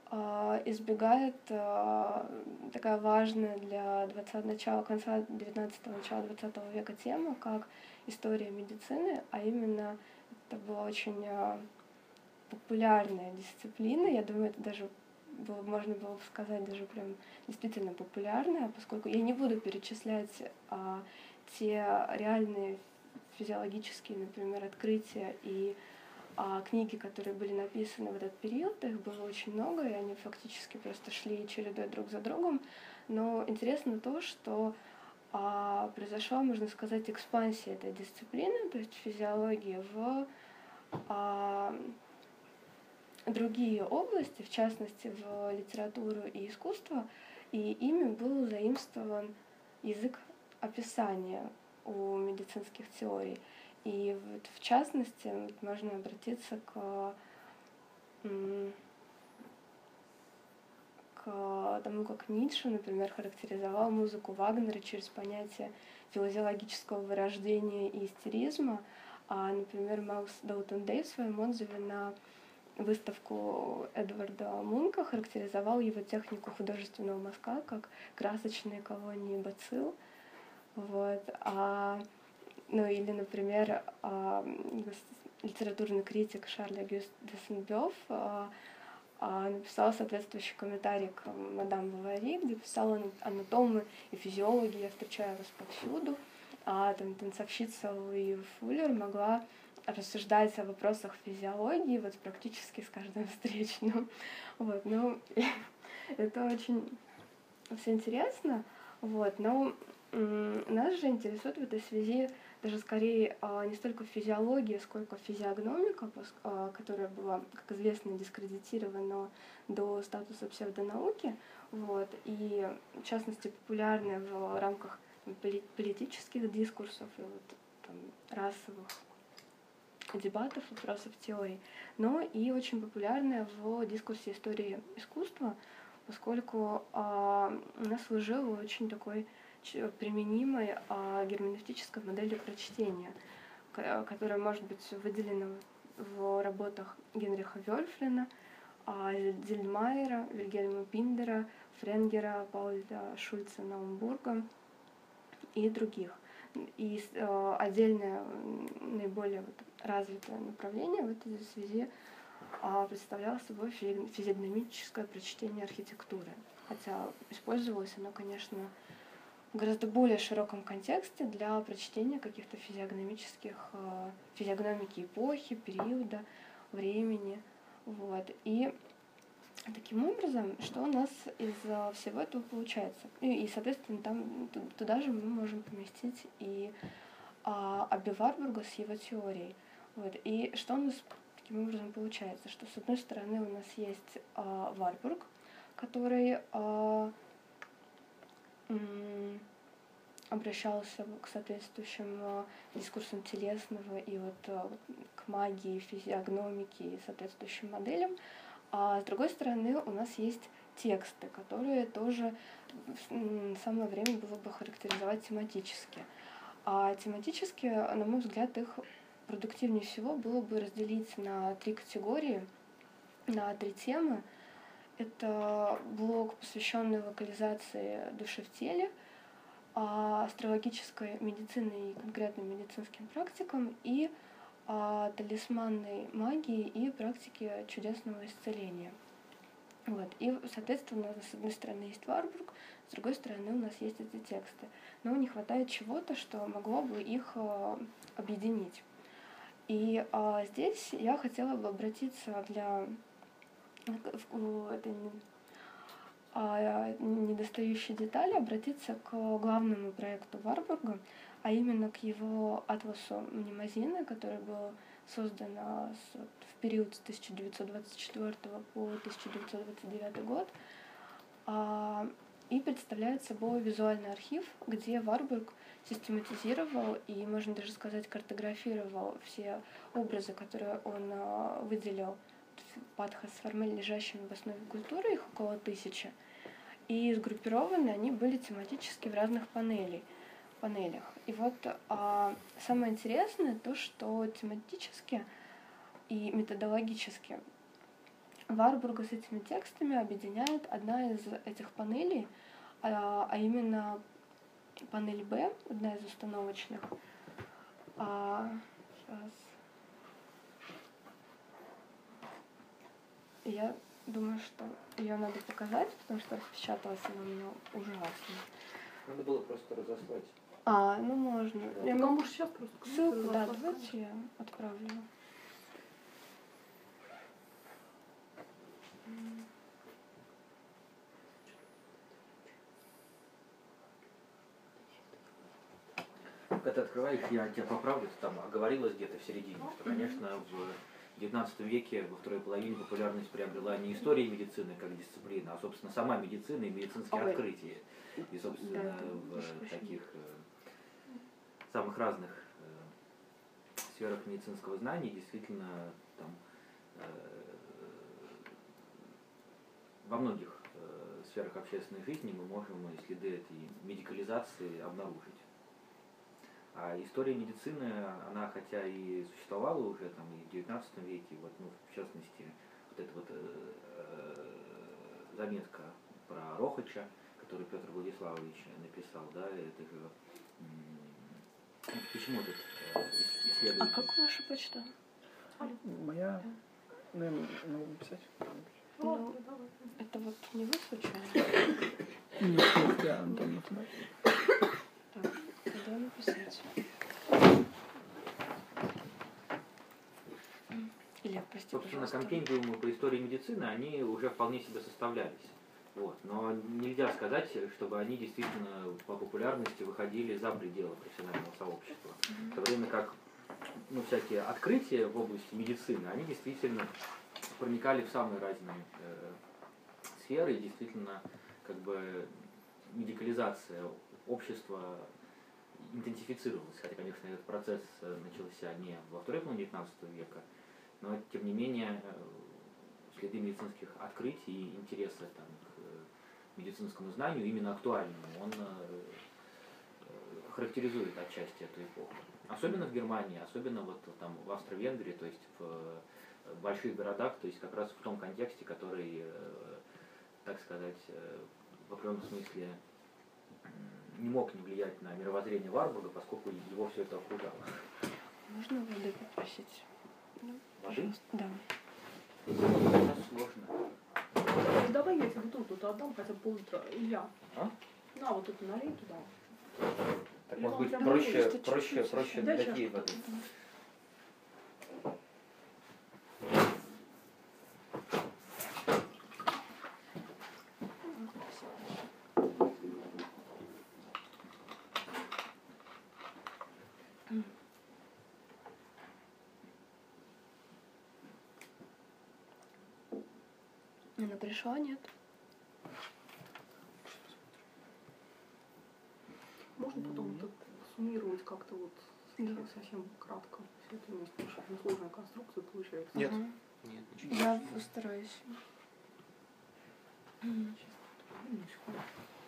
а, избегает а, такая важная для двадцатого, начала, конца девятнадцатого, начала двадцатого века тема, как история медицины, а именно это была очень а, популярная дисциплина, я думаю, это даже было, можно было бы сказать, даже прям действительно популярная, поскольку я не буду перечислять а, те реальные физиологические, например, открытия и а, книги, которые были написаны в этот период, их было очень много, и они фактически просто шли чередой друг за другом. Но интересно то, что а, произошла, можно сказать, экспансия этой дисциплины, то есть физиологии, в а, другие области, в частности, в литературу и искусство, и ими был заимствован язык описания у медицинских теорий. И вот в частности вот можно обратиться к, к тому, как Ницше, например, характеризовал музыку Вагнера через понятие физиологического вырождения и истеризма, а, например, Маус Даутон Дэй в своем отзыве на выставку Эдварда Мунка характеризовал его технику художественного мазка как красочные колонии бацилл. Вот. А, ну или, например, а, литературный критик Шарль Агюст де Сен-Бёв а, а, написал соответствующий комментарий к мадам Бовари, где писал: анатомы и физиологи, я встречаю вас повсюду. А там танцовщица Луи Фуллер могла рассуждать о вопросах физиологии вот практически с каждым встречным. Вот, ну, это очень все интересно. Вот, но м- нас же интересует в этой связи даже скорее а, не столько физиология, сколько физиогномика, пос- а, которая была, как известно, дискредитирована до статуса псевдонауки. Вот, и, в частности, популярная в рамках там, поли- политических дискурсов и вот, там, расовых дебатов, вопросов теорий, но и очень популярная в дискурсе истории искусства, поскольку а, она служила очень такой применимой а, герменевтической моделью прочтения, которая может быть выделена в работах Генриха Вёльфлина, а, Зильдмайера, Вильгельма Биндера, Френгера, Пауля Шульца Наумбурга и других. И э, отдельное, наиболее вот развитое направление в этой связи э, представляло собой физиогномическое прочтение архитектуры. Хотя использовалось оно, конечно, в гораздо более широком контексте для прочтения каких-то физиогномических, э, физиогномики эпохи, периода, времени. Вот. И таким образом, что у нас из всего этого получается? И, и соответственно, там туда же мы можем поместить и а, Абби Варбурга с его теорией. Вот. И что у нас таким образом получается? Что с одной стороны у нас есть а, Варбург, который а, м- обращался к соответствующим а, дискурсам телесного и вот а, к магии, физиогномике и соответствующим моделям. А с другой стороны, у нас есть тексты, которые тоже самое время было бы характеризовать тематически. А тематически, на мой взгляд, их продуктивнее всего было бы разделить на три категории, на три темы. Это блок, посвященный локализации души в теле, астрологической медицины и конкретным медицинским практикам, и а, талисманной магии и практики чудесного исцеления. Вот. И, соответственно, с одной стороны есть Варбург, с другой стороны у нас есть эти тексты. Но не хватает чего-то, что могло бы их а, объединить. И а, здесь я хотела бы обратиться для этой а, недостающей детали, обратиться к главному проекту Варбурга, а именно к его атласу Мнемозины, который был создан в период с тысяча девятьсот двадцать четвёртого по тысяча девятьсот двадцать девятый год, и представляет собой визуальный архив, где Варбург систематизировал и, можно даже сказать, картографировал все образы, которые он выделил в Падхас-Формель, лежащими в основе культуры, их около тысячи, и сгруппированы они были тематически в разных панелей, панелях. И вот а, самое интересное то, что тематически и методологически Варбурга с этими текстами объединяет одна из этих панелей, а, а именно панель Б, одна из установочных. А, сейчас. Я думаю, что ее надо показать, потому что распечаталась она у меня ужасно. Надо было просто разослать. А, ну можно. Ну, Я могу могу сейчас просто ссылку, да, давайте я отправлю. Когда ты открываешь, я тебя поправлю, ты там оговорилась где-то в середине, что, конечно, в девятнадцатом веке, во второй половине, популярность приобрела не история медицины как дисциплина, а, собственно, сама медицина и медицинские Ой. открытия. И, собственно, Да, в таких э, самых разных э, сферах медицинского знания действительно там э, во многих э, сферах общественной жизни мы можем следы этой медикализации обнаружить. А история медицины, она хотя и существовала уже там и в девятнадцатом веке, вот, ну, в частности, вот эта вот э, э, заметка про Рохача, который Петр Владиславович написал, да, это же м, почему этот э, исследователь? А как ваша почта? Моя, наверное, могу написать. Ну, это вот не вы случайно? Нет, я Антон. Так, когда написать? Илья, прости, Собственно, пожалуйста. компендиумы по истории медицины, они уже вполне себе составлялись. Вот. Но нельзя сказать, чтобы они действительно по популярности выходили за пределы профессионального сообщества. В то время как ну, всякие открытия в области медицины, они действительно проникали в самые разные э, сферы, и действительно как бы медикализация общества интенсифицировалась. Хотя, конечно, этот процесс начался не во второй половине девятнадцатого века, но тем не менее следы медицинских открытий и интереса там, к медицинскому знанию, именно актуальному, он характеризует отчасти эту эпоху. Особенно в Германии, особенно вот там в Австро-Венгрии, то есть в больших городах, то есть как раз в том контексте, который, так сказать, в определенном смысле не мог не влиять на мировоззрение Варбурга, поскольку его все это окружало. Можно воды попросить? Воды? Да. Это сложно. Давай я тебе тут, тут отдам хотя бы пол-литра. Илья. А? На, вот это налей туда. Так, Или может вам быть, прям проще, просто проще, чуть-чуть проще еще? Дай такие чашку. воды. Она пришла, нет? Можно потом вот суммировать как-то вот Да. совсем кратко все это вместе, потому что очень сложная конструкция получается. Нет. Ага. Нет, ничего. Я постараюсь. М. Ну, секунду.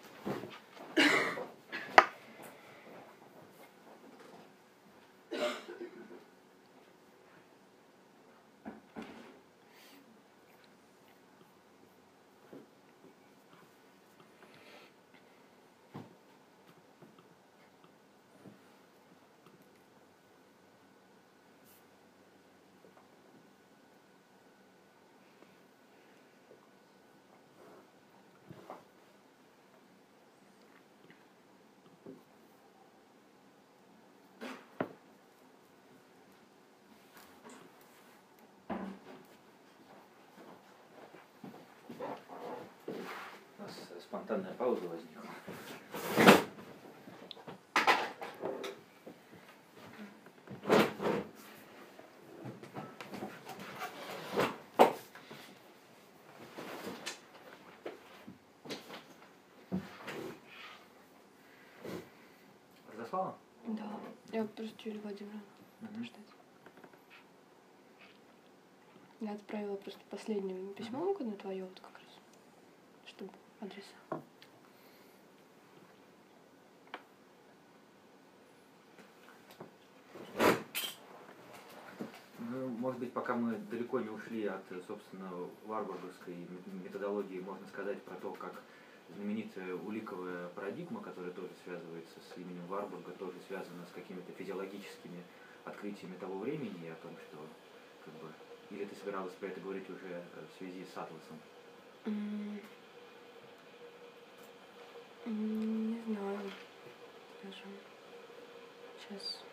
У нас спонтанная пауза возникла. Разослала? Да. Я просто Юлию Владимировну Мгм. ждать. Я отправила просто последним письмом на твое вот как раз, чтобы адреса. Ну, может быть, пока мы далеко не ушли от, собственно, варбурговской методологии, можно сказать про то, как знаменитая уликовая парадигма, которая тоже связывается с именем Варбурга, тоже связана с какими-то физиологическими открытиями того времени и о том, что, как бы, или ты собиралась про это говорить уже в связи с Атласом? Mm. Не знаю, скажем, сейчас.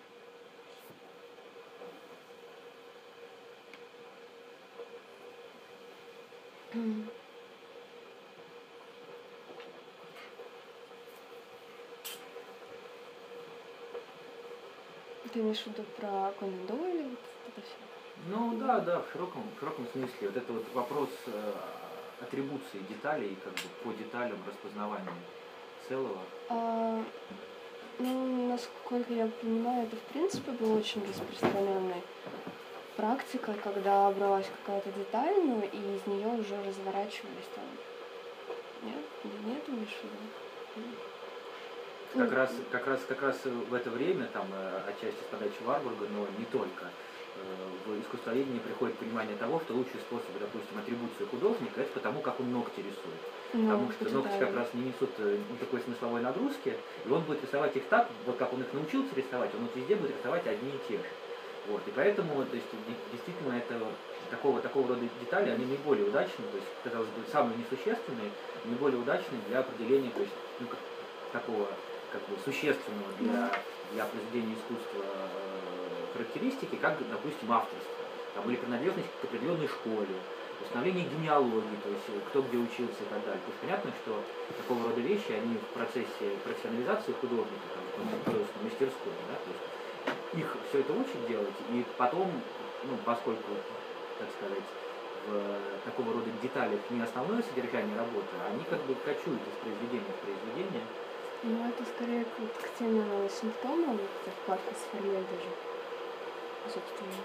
Ты имеешь в виду про Конан Дойля, вот это все? Ну да, да, в широком, в широком смысле. Вот это вот вопрос э, атрибуции деталей, как бы по деталям распознавания целого. А, ну, насколько я понимаю, это в принципе было очень распространенной практикой, когда бралась какая-то деталь, ну и из нее уже разворачивались там. Нет? Нет, имеешь в виду? Как раз, как раз, как раз в это время, там, отчасти с подачи Варбурга, но не только, в искусствоведении приходит понимание того, что лучший способ, допустим, атрибуции художника, это потому, как он ногти рисует. Ну, потому что ногти как раз не несут никакой смысловой нагрузки, и он будет рисовать их так, вот как он их научился рисовать, он вот везде будет рисовать одни и те же. Вот, и поэтому, то есть, действительно, это такого, такого рода детали, они наиболее удачны, то есть, казалось бы, самые несущественные, наиболее удачны для определения, то есть, ну, как, такого, как бы, существенного для, для произведения искусства э, характеристики, как, допустим, авторство, там, или принадлежность к определенной школе, установление генеалогии, то есть, кто где учился и так далее. То есть, понятно, что такого рода вещи, они в процессе профессионализации художника, там, в художественной мастерской, да, то есть, их все это учат делать, и потом, ну, поскольку, так сказать, в такого рода деталях не основное содержание работы, они как бы кочуют из произведения в произведение. Ну, это скорее к, вот, к теме симптома, вот, вкладка с формой даже, собственно.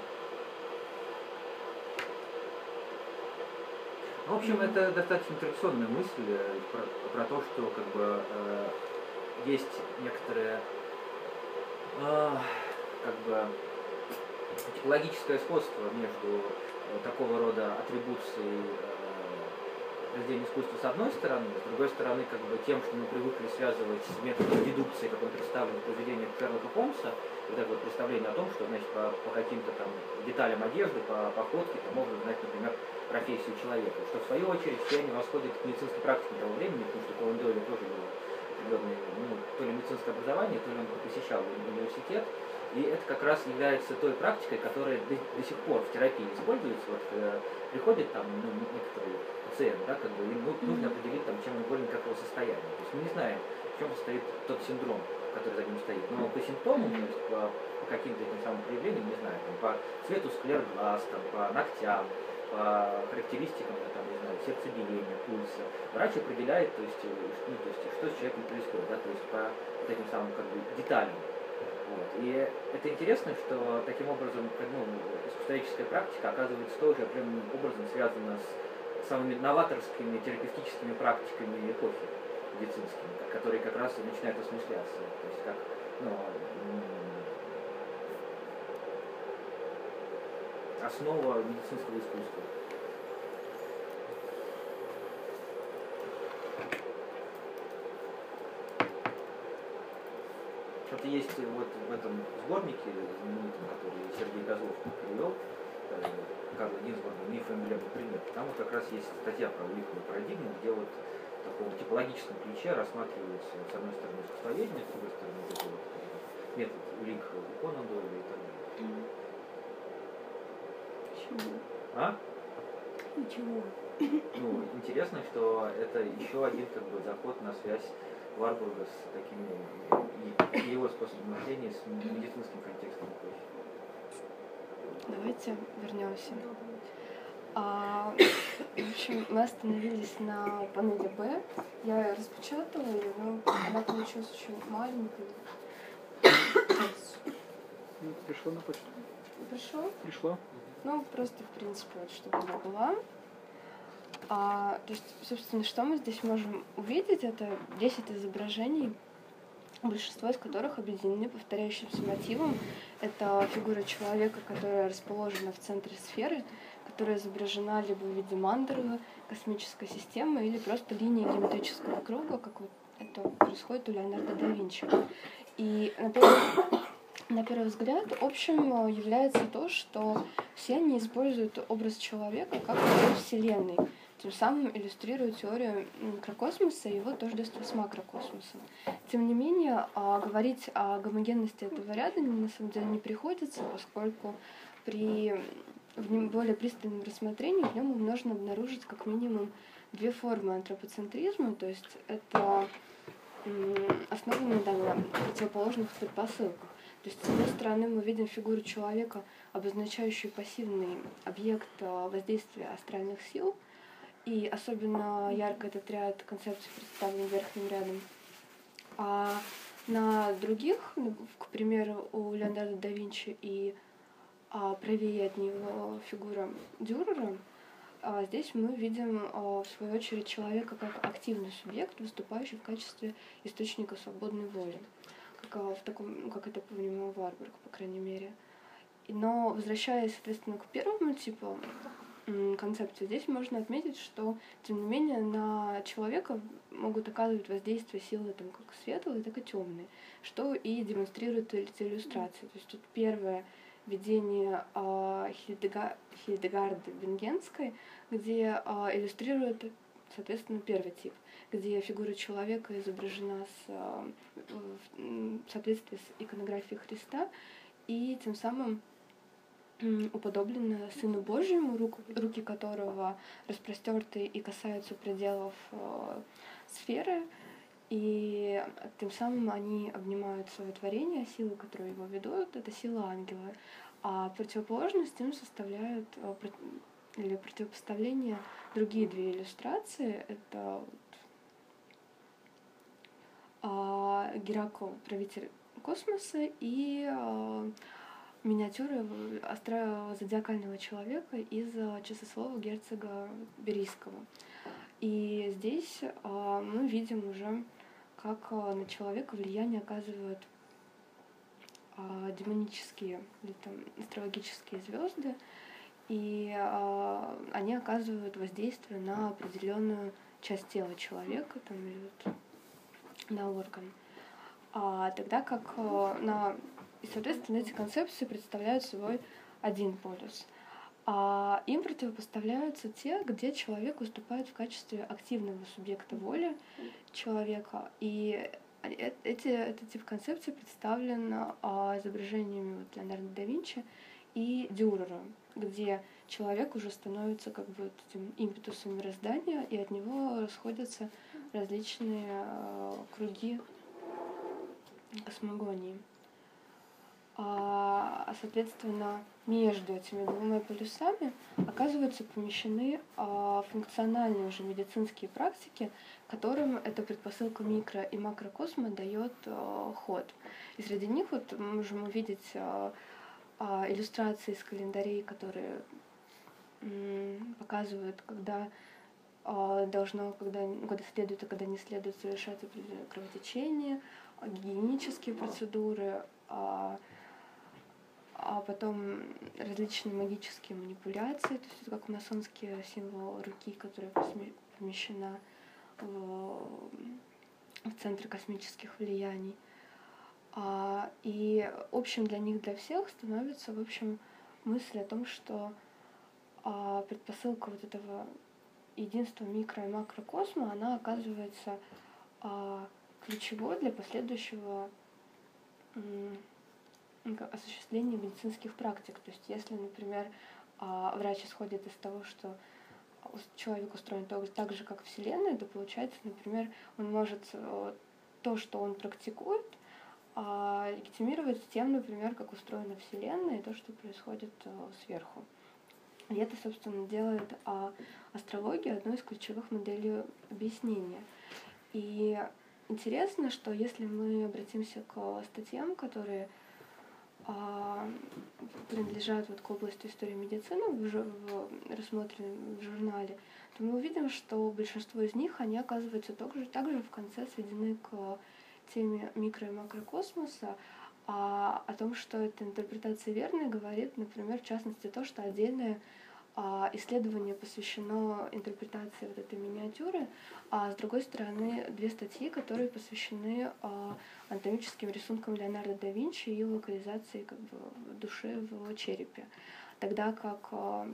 В общем, mm-hmm. это достаточно традиционная мысль про, про то, что как бы э, есть некоторое э, как бы типологическое сходство между э, такого рода атрибуцией э, произведения искусства с одной стороны, с другой стороны, как бы тем, что мы привыкли связывать с методом дедукции, как он представлен в произведениях Шерлока Холмса, вот это вот представление о том, что, значит, по, по каким-то там деталям одежды, по походке, там можно узнать, например, профессию человека, что в свою очередь все они восходят к медицинской практике того времени, потому что Конан Дойль тоже было определенное, ну, то ли медицинское образование, то ли он посещал университет, и это как раз является той практикой, которая до, до сих пор в терапии используется. Вот когда приходит там, ну, некоторый пациент, да, как бы, им ну, нужно определить, там, чем он болен, как его состояние. То есть мы не знаем, в чем состоит тот синдром, который за ним стоит. Но по симптомам, то есть по, по каким-то этим самым проявлениям, не знаю, там, по цвету склер глаз, там, по ногтям, по характеристикам, там, не знаю, сердцебиения, пульса, врач определяет, то есть, ну, то есть, что с человеком происходит, да, то есть по вот этим самым, как бы, деталям. Вот. И это интересно, что таким образом, ну, искусствоведческая практика, оказывается, тоже определенным образом связана с самыми новаторскими терапевтическими практиками эпохи медицинскими, которые как раз и начинают осмысляться. То есть как, ну, основа медицинского искусства. Что-то есть вот в этом сборнике знаменитом, который Сергей Козлов перевел, Карла Гинзбурга, «Миф, эмблема, предмет». Там вот как раз есть статья про уликовую парадигму, где вот в таком типологическом ключе рассматривается, с одной стороны, искусствоведение, с другой стороны, вот этот вот метод улик у Конана Дойля и так далее. Почему? А? Ничего. Ну, интересно, что это еще один как бы заход на связь Варбурга с такими и его способом мышления с медицинским контекстом. Давайте вернемся. А, в общем, мы остановились на панели Б. Я ее распечатала ее, но она получилась очень маленькой. Ну, пришло на почту. Пришло? Пришло. Ну, просто, в принципе, вот, чтобы она была. А, то есть, собственно, что мы здесь можем увидеть, это десять изображений большинство из которых объединены повторяющимся мотивом. Это фигура человека, которая расположена в центре сферы, которая изображена либо в виде мандалы, космической системы, или просто линии геометрического круга, как вот это происходит у Леонардо да Винчи. И на первый, на первый взгляд общим является то, что все они используют образ человека как образ Вселенной, тем самым иллюстрируя теорию микрокосмоса и его тождество с макрокосмосом. Тем не менее, говорить о гомогенности этого ряда на самом деле не приходится, поскольку при более пристальном рассмотрении в нем можно обнаружить как минимум две формы антропоцентризма, то есть это основаны да, на противоположных предпосылках. То есть, с одной стороны, мы видим фигуру человека, обозначающую пассивный объект воздействия астральных сил, и особенно ярко этот ряд концепций представлен верхним рядом. А на других, к примеру, у Леонардо да Винчи и а, правее от него фигура Дюрера, а, здесь мы видим, а, в свою очередь, человека как активный субъект, выступающий в качестве источника свободной воли, как, а, в таком, как это понимал Варбург, по крайней мере. Но, возвращаясь, соответственно, к первому типу концепции, здесь можно отметить, что, тем не менее, на человека могут оказывать воздействие силы там, как светлые, так и темные, что и демонстрирует эти иллюстрации. То есть тут первое видение э, Хильдега... Хильдегарды Бенгенской, где э, иллюстрирует, соответственно, первый тип, где фигура человека изображена с, э, в соответствии с иконографией Христа, и тем самым уподоблено Сыну Божьему, руку, руки которого распростерты и касаются пределов э, сферы, и тем самым они обнимают свое творение, силу, которую его ведут, это сила ангела. А противоположность им составляют, или противопоставление, другие две иллюстрации. Это вот, Геракл, правитель космоса, и э, миниатюры астро-зодиакального человека из часослова герцога Берийского. И здесь а, мы видим уже, как а, на человека влияние оказывают а, демонические или там, астрологические звезды, и а, они оказывают воздействие на определенную часть тела человека, там, или вот, на орган. А, тогда как а, на И, соответственно, эти концепции представляют собой один полюс. А им противопоставляются те, где человек выступает в качестве активного субъекта воли человека. И эти, этот тип концепции представлен а, изображениями вот, Леонардо да Винчи и Дюрера, где человек уже становится как бы этим импетусом мироздания, и от него расходятся различные а, круги космогонии. А, соответственно, между этими двумя полюсами оказываются помещены а, функциональные уже медицинские практики, которым эта предпосылка микро- и макрокосма дает а, ход. И среди них вот мы можем увидеть а, а, иллюстрации из календарей, которые м, показывают, когда а, должно, когда, когда следует и когда не следует совершать определенное кровотечение, гигиенические процедуры, а, а потом различные магические манипуляции, то есть это как масонский символ руки, которая помещена в, в центре космических влияний. А, и общим для них, для всех становится, в общем, мысль о том, что а, предпосылка вот этого единства микро- и макрокосма, она оказывается а, ключевой для последующего м- осуществления медицинских практик. То есть если, например, врач исходит из того, что человек устроен так же, как Вселенная, то получается, например, он может то, что он практикует, легитимировать тем, например, как устроена Вселенная и то, что происходит сверху. И это, собственно, делает астрологию одной из ключевых моделей объяснения. И интересно, что если мы обратимся к статьям, которые а, принадлежат вот к области истории медицины, в, в, рассмотренным в журнале, то мы увидим, что большинство из них, они оказываются также, также в конце сведены к теме микро- и макрокосмоса, а о том, что эта интерпретация верная, говорит, например, в частности, то, что отдельное а, исследование посвящено интерпретации вот этой миниатюры, а с другой стороны, две статьи, которые посвящены а, анатомическим рисункам Леонардо да Винчи и локализации как бы, души в черепе. Тогда как а,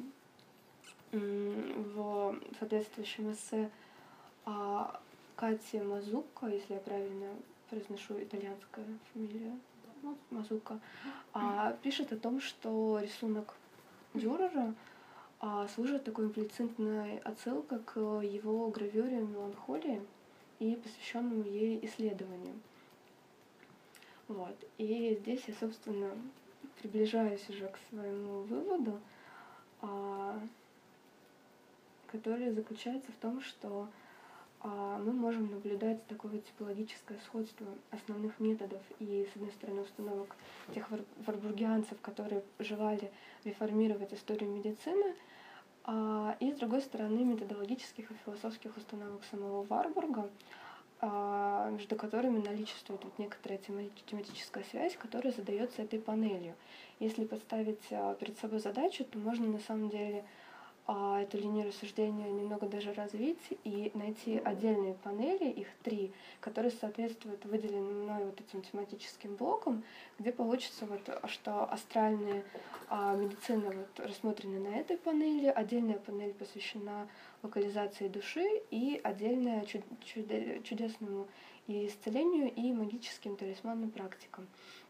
в соответствующем эссе а, Кати Мазука, если я правильно произношу итальянская фамилия, Мазука, а, пишет о том, что рисунок Дюрера а, служит такой имплицитной отсылкой к его гравюре «Меланхолии» и посвященному ей исследованию. Вот. И здесь я, собственно, приближаюсь уже к своему выводу, а, который заключается в том, что а, мы можем наблюдать такое типологическое сходство основных методов и, с одной стороны, установок тех вар- варбургианцев, которые желали реформировать историю медицины, а, и, с другой стороны, методологических и философских установок самого Варбурга, а, между которыми наличествует вот некоторая тема- тематическая связь, которая задается этой панелью. Если поставить а, перед собой задачу, то можно на самом деле а, эту линию рассуждения немного даже развить и найти отдельные панели, их три, которые соответствуют выделенным мной вот этим тематическим блокам, где получится вот, что астральная а, медицина вот рассмотрена на этой панели, отдельная панель посвящена локализации души и отдельная чуд- чуд- чудесному и исцелению и магическим талисманным практикам.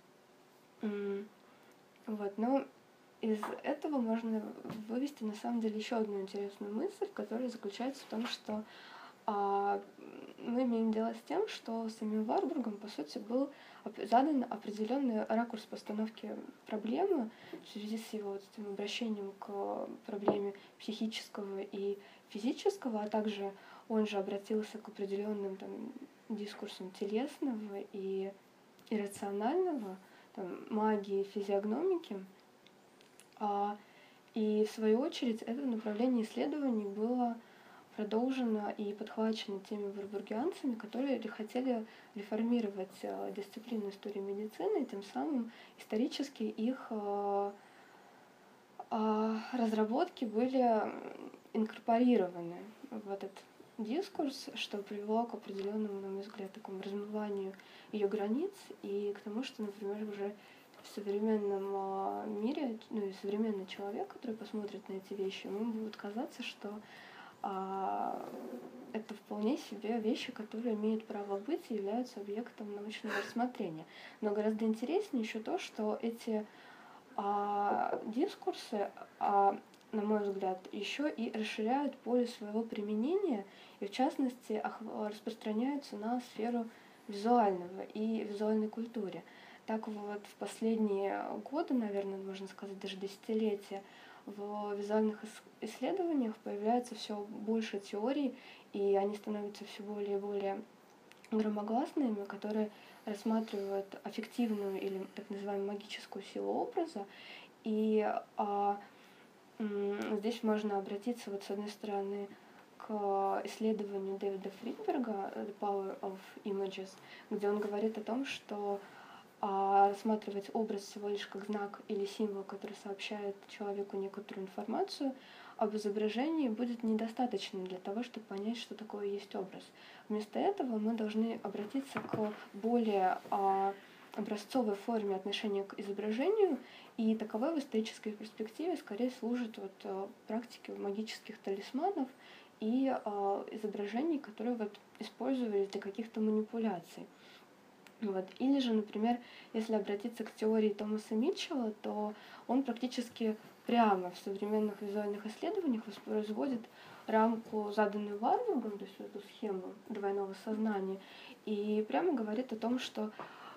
М, Вот, но из этого можно вывести на самом деле еще одну интересную мысль, которая заключается в том, что а, мы имеем дело с тем, что самим Варбургом, по сути, был оп- задан определенный ракурс постановки проблемы в связи с его вот этим обращением к проблеме психического и физического, а также он же обратился к определенным там, дискурсам телесного и иррационального, там, магии, физиогномики. А, И, в свою очередь, это направление исследований было продолжено и подхвачено теми варбургианцами, которые хотели реформировать а, дисциплину истории медицины, и тем самым исторически их а, а, разработки были инкорпорированы в этот дискурс, что привело к определенному, на мой взгляд, такому размыванию ее границ и к тому, что, например, уже в современном а, мире, ну и современный человек, который посмотрит на эти вещи, ему будет казаться, что а, это вполне себе вещи, которые имеют право быть и являются объектом научного рассмотрения. Но гораздо интереснее еще то, что эти а, дискурсы, а, на мой взгляд, еще и расширяют поле своего применения и, в частности, ох- распространяются на сферу визуального и визуальной культуре. Так вот, в последние годы, наверное, можно сказать, даже десятилетия, в визуальных ис- исследованиях появляется все больше теорий, и они становятся все более и более громогласными, которые рассматривают аффективную или так называемую магическую силу образа. И а, м, здесь можно обратиться, вот с одной стороны, к исследованию Дэвида Фридберга «The Power of Images», где он говорит о том, что а, рассматривать образ всего лишь как знак или символ, который сообщает человеку некоторую информацию об изображении, будет недостаточным для того, чтобы понять, что такое есть образ. Вместо этого мы должны обратиться к более а, образцовой форме отношения к изображению, и таковой в исторической перспективе скорее служит вот, а, практике магических талисманов и а, изображений, которые вот, использовались для каких-то манипуляций. Вот. Или же, например, если обратиться к теории Томаса Митчелла, то он практически прямо в современных визуальных исследованиях воспроизводит рамку, заданную Варбургом, то есть эту схему двойного сознания, и прямо говорит о том, что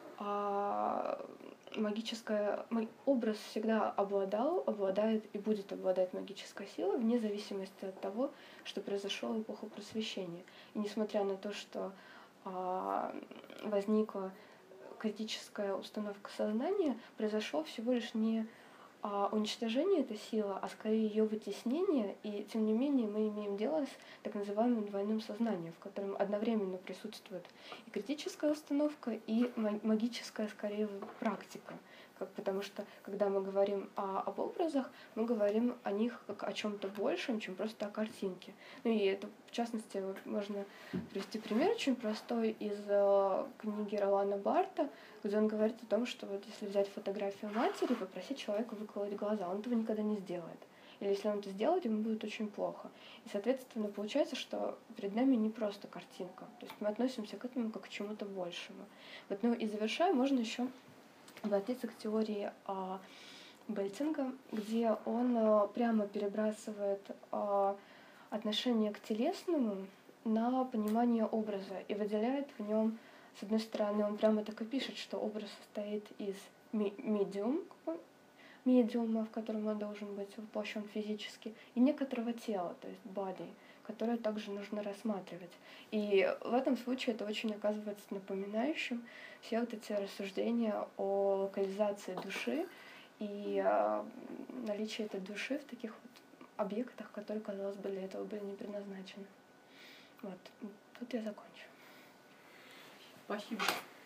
а, магическая образ всегда обладал, обладает и будет обладать магической силой вне зависимости от того, что произошло в эпоху Просвещения. И несмотря на то, что а, возникла критическая установка сознания, произошло всего лишь не а, уничтожение этой силы, а скорее ее вытеснение, и тем не менее мы имеем дело с так называемым двойным сознанием, в котором одновременно присутствует и критическая установка, и магическая, скорее, практика. Как, потому что, когда мы говорим о, об образах, мы говорим о них как о чем-то большем, чем просто о картинке. Ну и это, в частности, вот можно привести пример очень простой из э, книги Ролана Барта, где он говорит о том, что вот если взять фотографию матери и попросить человека выколоть глаза, он этого никогда не сделает. Или если он это сделает, ему будет очень плохо. И, соответственно, получается, что перед нами не просто картинка. То есть мы относимся к этому как к чему-то большему. Вот, ну и завершая, можно еще обратиться к теории а, Бельтинга, где он а, прямо перебрасывает а, отношение к телесному на понимание образа и выделяет в нем, с одной стороны, он прямо так и пишет, что образ состоит из ми- медиум, медиума, в котором он должен быть воплощен физически, и некоторого тела, то есть body, которое также нужно рассматривать. И в этом случае это очень оказывается напоминающим все вот эти рассуждения о локализации души и э, наличии этой души в таких вот объектах, которые, казалось бы, для этого были не предназначены. Вот, тут я закончу. Спасибо.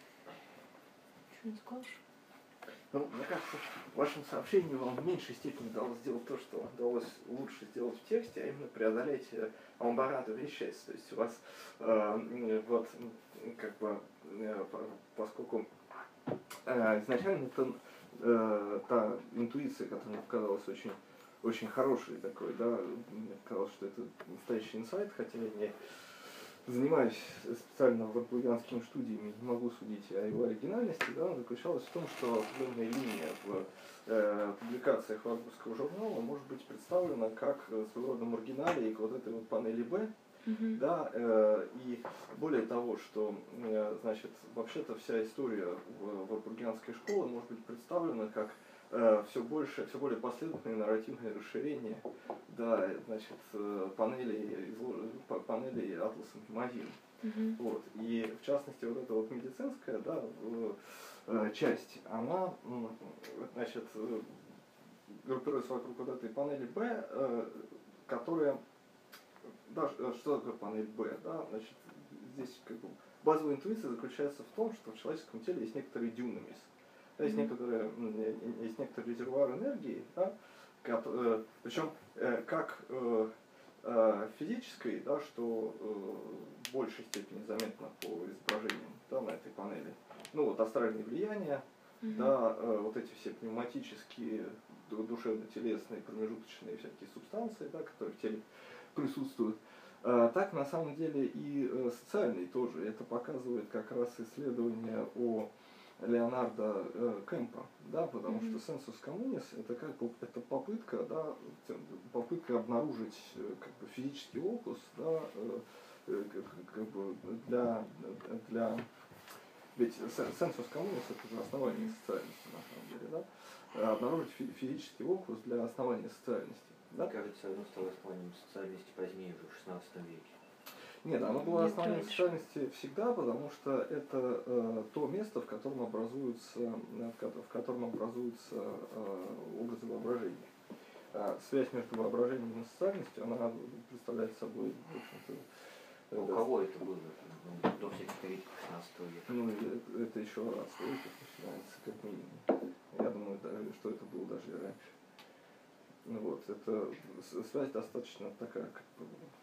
Что не скажешь? Ну, мне кажется, в вашем сообщении вам в меньшей степени удалось сделать то, что удалось лучше сделать в тексте, а именно преодолеть амбараду веществ. То есть у вас э, вот как бы э, поскольку э, изначально это, э, та интуиция, которая мне показалась очень, очень хорошей такой, да, мне казалось, что это настоящий инсайт, хотя я не занимаюсь специально варпургианскими студиями, не могу судить о его оригинальности, да, заключалась в том, что определенная линия в э, публикациях варпургского журнала может быть представлена как своего рода маргиналия к вот этой вот панели Б, mm-hmm. да, э, и более того, что, э, значит, вообще-то вся история варпургианской школы может быть представлена как э, все больше, все более последовательное нарративное расширение, да, значит, панелей, панелей атласа Мазин. Mm-hmm. Вот. И в частности, вот эта вот медицинская, да, э, часть, она, значит, группируется вокруг вот этой панели Б, э, которая, да, что такое панель Б, да, значит, здесь как бы базовая интуиция заключается в том, что в человеческом теле есть некоторый дюнамис, да, есть, mm-hmm. некоторые, есть некоторый резервуар энергии, да, причем как физической, да, что в большей степени заметно по изображениям, да, на этой панели. Ну вот астральные влияния, mm-hmm. да, вот эти все пневматические, душевно-телесные, промежуточные всякие субстанции, да, которые в теле присутствуют. Так на самом деле и социальные тоже. Это показывает как раз исследование о Леонардо э, Кэмпа, да, потому mm-hmm. что sensus communis это как бы это попытка, да, попытка обнаружить как бы физический опус, да, э, как, как бы для для ведь sensus communis это же основание социальности на самом деле, да, обнаружить физический опус для основания социальности. Да? Мне кажется, оно стало основанием социальности позднее, уже в шестнадцатом веке. Нет, оно было основанием социальности всегда, потому что это э, то место, в котором образуются, в котором образуются э, образы воображения. А связь между воображением и социальностью, она представляет собой, в общем-то... У да, кого это было? Ну, до всяких критиков шестнадцатого века. Ну, это, это еще раз, это начинается как минимум. Я думаю, да, что это было даже и раньше. Ну вот, это связь достаточно такая, как бы,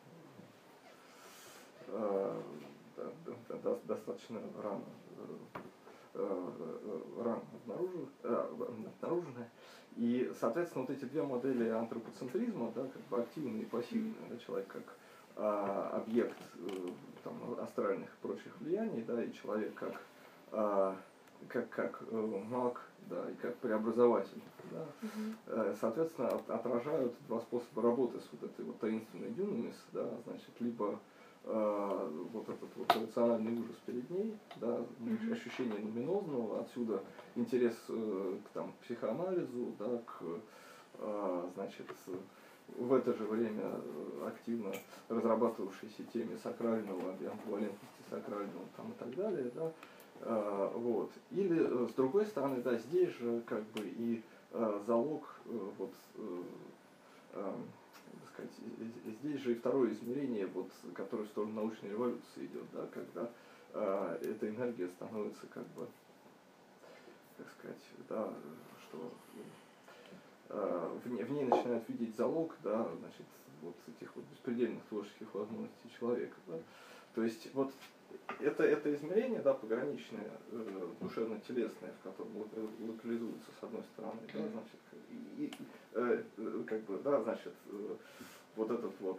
э, да, да, да, достаточно рано, э, рано обнаружена, э, обнаружена. И, соответственно, вот эти две модели антропоцентризма, да, как бы активный и пассивный, да, человек как э, объект э, там, астральных и прочих влияний, да, и человек как, э, как, как э, маг, да, и как преобразователь, да, mm-hmm. соответственно, от, отражают два способа работы с вот этой вот таинственной дюнамис, да, значит, либо э, вот этот вот рациональный ужас перед ней, да, mm-hmm. ощущение нуминозного, отсюда интерес э, к там, психоанализу, да, к, э, значит, в это же время активно разрабатывавшейся теме сакрального, амбивалентности сакрального там, и так далее, да. Uh, вот. Или, с другой стороны, да, здесь же как бы и э, залог, э, вот, э, э, так сказать, здесь же и второе измерение, вот, которое в сторону научной революции идет, да, когда э, эта энергия становится как бы, как сказать, да, что э, в, ней, в ней начинают видеть залог, да, значит, вот этих вот беспредельных творческих возможностей человека, да. То есть вот это, это измерение, да, пограничное, э, душевно-телесное, в котором локализуется с одной стороны, да, значит, и, и э, как бы, да, значит, э, вот этот вот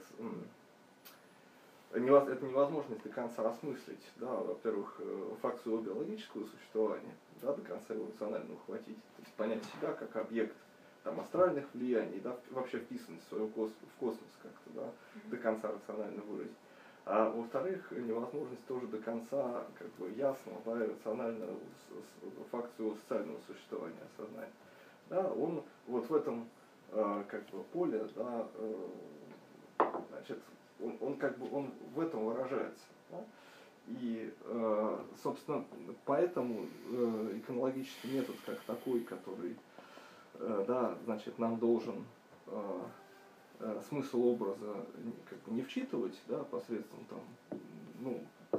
э, невоз, это невозможность до конца осмыслить, да, во-первых, э, факт своего биологического существования, да, до конца его рационально ухватить, то есть понять себя как объект там астральных влияний, да, вообще вписанность в свой космос, в космос как-то, да, до конца рационально выразить. А во-вторых, невозможность тоже до конца как бы ясно, да, и рационально факт своего социального существования осознать. Да, он вот в этом э, как бы поле, да, э, значит, он, он как бы он в этом выражается. Да? И, э, собственно, поэтому э, иконологический метод как такой, который э, да, значит, нам должен э, смысл образа как бы не вчитывать, да, посредством там, ну,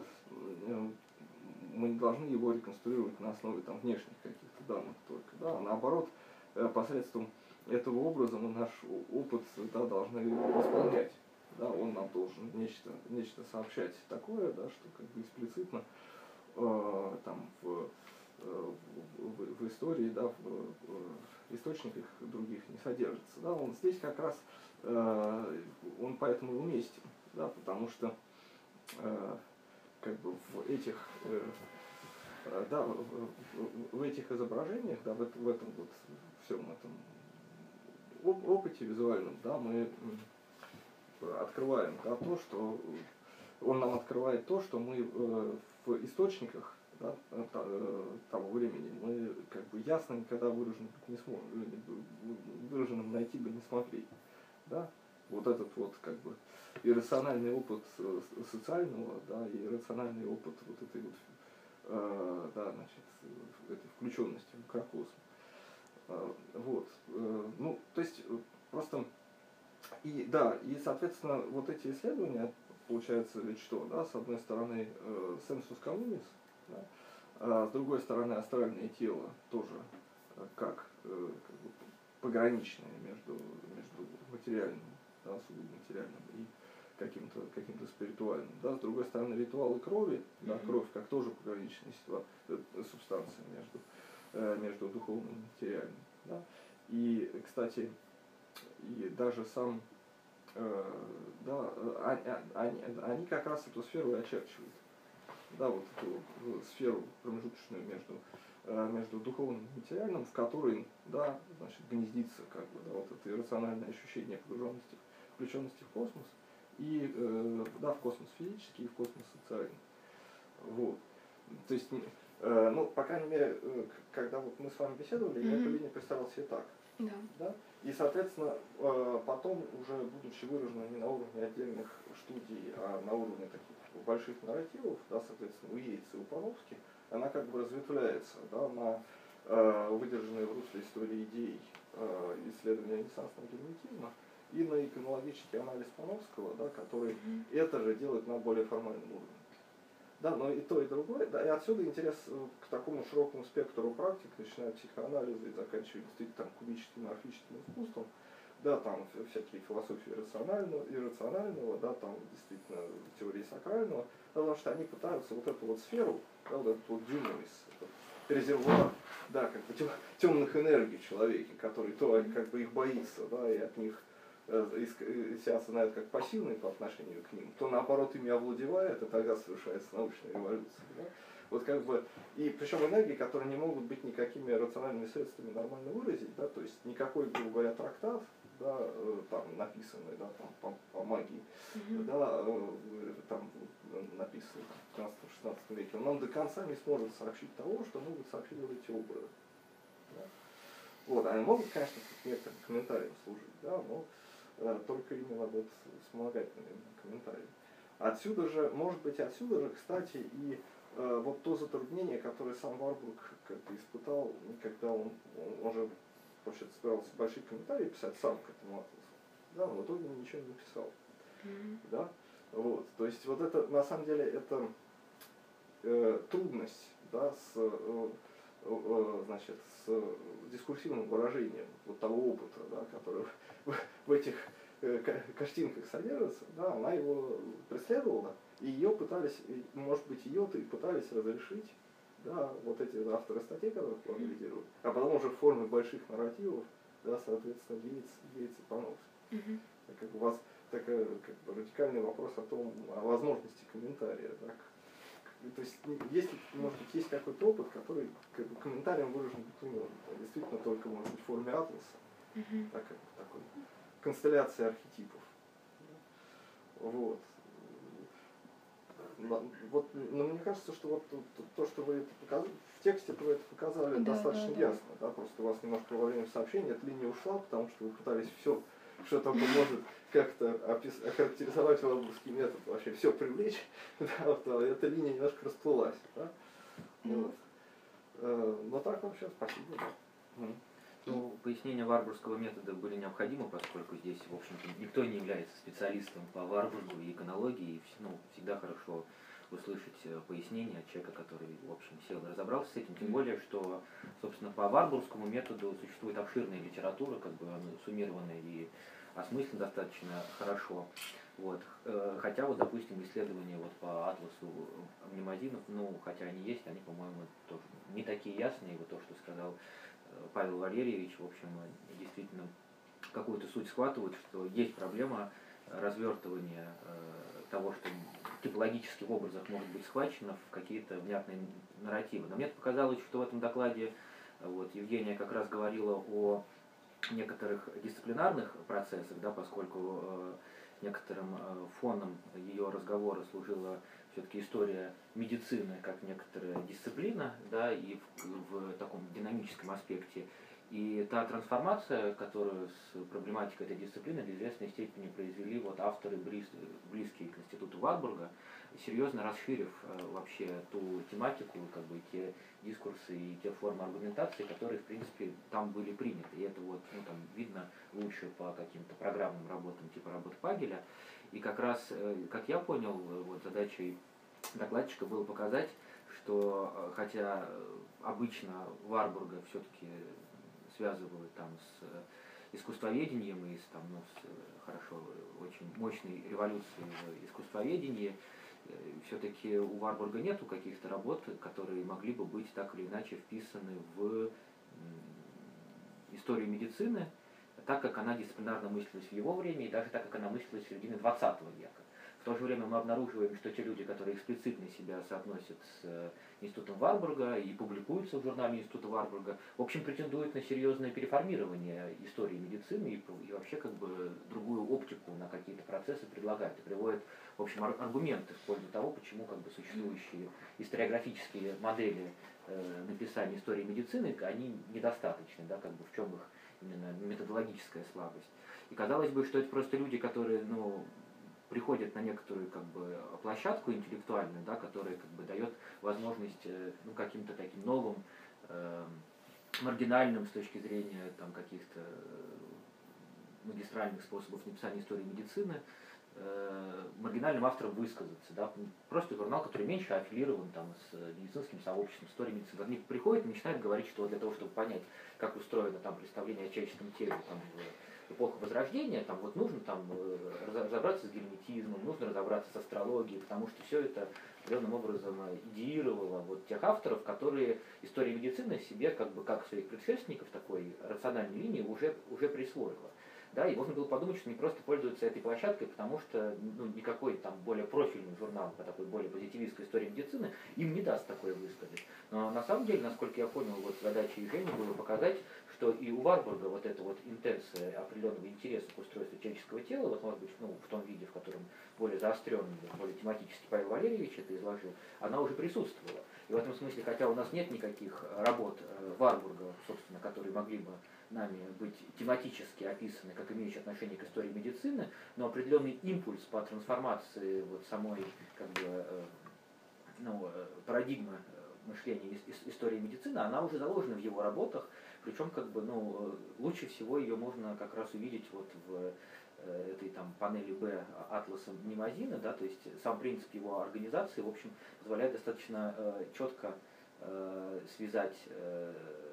мы не должны его реконструировать на основе там внешних каких-то данных только, да, а наоборот, посредством этого образа мы наш опыт, да, должны исполнять, да, он нам должен нечто, нечто сообщать такое, да, что как бы эксплицитно э, там в, в, в истории, да, в, в источниках других не содержится, да, он здесь как раз он поэтому и уместен, да, потому что э, как бы в этих, э, да, в, в, в этих изображениях, да, в, в этом вот всем этом опыте визуальном, да, мы открываем, да, то, что он нам открывает то, что мы э, в источниках, да, того времени мы как бы ясно никогда выраженным не сможем, выраженным найти бы не смогли. Да? Вот этот вот как бы иррациональный опыт социального, да, и иррациональный опыт вот этой вот э, да, значит, этой включенности в микрокосм. Э, вот. Э, ну, то есть просто и да, и соответственно вот эти исследования, получается ведь что, да, с одной стороны э, sensus communis, да, а с другой стороны астральное тело тоже э, как, э, как бы пограничное между, между материальным, да, субматериальным и каким-то каким-то спиритуальным. Да. С другой стороны, ритуалы крови, да, mm-hmm. кровь как тоже пограничная субстанция между, э, между духовным и материальным. Да. И, кстати, и даже сам, э, да, они, они, они как раз эту сферу и очерчивают. Да, вот эту сферу промежуточную между между духовным и материальным, в которой, да, значит, гнездится как бы, да, вот это иррациональное ощущение погруженности, включенности в космос, и э, да, в космос физический, и в космос социальный. Вот. То есть, э, ну, по крайней мере, э, когда вот мы с вами беседовали, mm-hmm. я эту линию представил себе так. Yeah. Да? И, соответственно, э, потом, уже будучи выражена не на уровне отдельных студий, а на уровне таких больших нарративов, да, соответственно, у Йейтса и у Пановски, она как бы разветвляется, да, на э, выдержанные в русле истории идей э, исследования ренессансного герметизма и на иконологический анализ Пановского, да, который mm-hmm. это же делает на более формальном уровне. Да, но и то, и другое, да, и отсюда интерес к такому широкому спектру практик, начиная от психоанализа и заканчивая действительно там кубическим, морфическим искусством, да, там всякие философии рационального, иррационального, да, там действительно теории сакрального, да, потому что они пытаются вот эту вот сферу, да, вот этот вот дюнамис, этот резервуар, да, как бы темных энергий в человеке, который то как бы их боится, да, и от них себя осознает как пассивные по отношению к ним, то наоборот ими овладевает, и тогда совершается научная революция. Да? Вот как бы, и причем энергии, которые не могут быть никакими рациональными средствами нормально выразить, да, то есть никакой, грубо говоря, трактат, да, там написанный, да, там, по, по магии, mm-hmm. да, там написанный в пятнадцатом-шестнадцатом веке, он нам до конца не сможет сообщить того, что могут сообщить вот эти образы. Да? Вот, они могут, конечно, некоторым комментарием служить, да, но э, только именно вот вспомогательными комментариями. Отсюда же, может быть, отсюда же, кстати, и э, вот то затруднение, которое сам Варбург как бы испытал, когда он, он, он же вообще собирался большие комментарии писать сам к этому атласу, да, но в итоге ничего не написал. Mm-hmm. Да? Вот. То есть вот это, на самом деле, это э, трудность, да, с, э, э, значит, с дискурсивным выражением вот того опыта, да, который в, в этих э, картинках содержится, да, она его преследовала, и ее пытались, может быть, ее-то и пытались разрешить, да, вот эти авторы статей, которые анализируют, а потом уже в форме больших нарративов, да, соответственно, делиться, делиться по-новому. Mm-hmm. Как у вас такой как бы, радикальный вопрос о том, о возможности комментария. Да? То есть, есть, может быть, есть какой-то опыт, который как бы, комментарием выражен быть не может. А действительно только может быть в форме атласа. Mm-hmm. Так, как, такой констелляция архетипов. Вот. Вот, но мне кажется, что вот то, то что вы это показали, в тексте вы это показали да, достаточно да, да. ясно. Да? Просто у вас немножко во время сообщения эта линия ушла, потому что вы пытались все, что только может как-то опис- охарактеризовать варварский метод, вообще все привлечь, да, вот, а эта линия немножко расплылась. Да? Mm. Вот. Но так вообще спасибо. Да. Mm. Ну, пояснения варварского метода были необходимы, поскольку здесь, в общем-то, никто не является специалистом по варварству и иконологии, и ну, всегда хорошо услышать пояснение от человека, который, в общем, сел и разобрался с этим, тем более, что, собственно, по варварскому методу существует обширная литература, как бы суммированная и осмысленно достаточно хорошо. Вот. Хотя, вот, допустим, исследования вот по атласу мнемозинов, ну, хотя они есть, они, по-моему, тоже не такие ясные, вот то, что сказал Павел Валерьевич, в общем, действительно какую-то суть схватывают, что есть проблема развертывания э, того, что типологически в образах может быть схвачено в какие-то внятные нарративы. Но мне показалось, что в этом докладе вот, Евгения как раз говорила о некоторых дисциплинарных процессах, да, поскольку э, некоторым э, фоном ее разговора служила все-таки история медицины как некоторая дисциплина, да, и в, в таком динамическом аспекте. И та трансформация, которую с проблематикой этой дисциплины до известной степени произвели вот авторы, близ, близкие к институту Варбурга, серьезно расширив э, вообще ту тематику, как бы те дискурсы и те формы аргументации, которые, в принципе, там были приняты. И это вот, ну, там видно лучше по каким-то программным работам типа работ Пагеля. И как раз, э, как я понял, вот задачей докладчика было показать, что хотя обычно Варбурга все-таки связывают там с искусствоведением и с, там, ну, с хорошо, очень мощной революцией в искусствоведении, все-таки у Варбурга нету каких-то работ, которые могли бы быть так или иначе вписаны в историю медицины, так как она дисциплинарно мыслилась в его время и даже так, как она мыслилась в середине двадцатого века. В то же время мы обнаруживаем, что те люди, которые эксплицитно себя соотносят с институтом Варбурга и публикуются в журнале института Варбурга, в общем, претендуют на серьезное переформирование истории медицины и, и вообще как бы другую оптику на какие-то процессы предлагают и приводят, в общем, ар- аргументы в пользу того, почему как бы существующие историографические модели э, написания истории медицины, они недостаточны, да, как бы в чем их именно методологическая слабость. И казалось бы, что это просто люди, которые, ну, приходят на некоторую как бы площадку интеллектуальную, да, которая как бы дает возможность ну, каким-то таким новым, э, маргинальным с точки зрения там, каких-то магистральных способов написания истории медицины, э, маргинальным авторам высказаться. Да, просто журнал, который меньше аффилирован там, с медицинским сообществом, историей медицины. Они приходят и начинают говорить, что для того, чтобы понять, как устроено там, представление о человеческом теле там, в эпоху Возрождения, там вот нужно там разобраться с герметизмом, нужно разобраться с астрологией, потому что все это определенным образом идеировало вот тех авторов, которые история медицины себе, как бы как своих предшественников, такой рациональной линии уже, уже присвоила. Да, и можно было подумать, что они просто пользуются этой площадкой, потому что ну, никакой там более профильный журнал по такой более позитивистской истории медицины им не даст такое высказать. Но на самом деле, насколько я понял, вот задача Евгения было показать, что и у Варбурга вот эта вот интенция определенного интереса к устройству человеческого тела, вот может быть ну, в том виде, в котором более заостренно, более тематически Павел Валерьевич это изложил, она уже присутствовала. И в этом смысле, хотя у нас нет никаких работ Варбурга, собственно, которые могли бы нами быть тематически описаны, как имеющие отношение к истории медицины, но определенный импульс по трансформации вот самой как бы, ну, парадигмы мышления истории медицины, она уже заложена в его работах, причем как бы, ну, лучше всего ее можно как раз увидеть вот в этой там панели Б атласа Немазина, да, то есть сам принцип его организации, в общем, позволяет достаточно э, четко э, связать, э,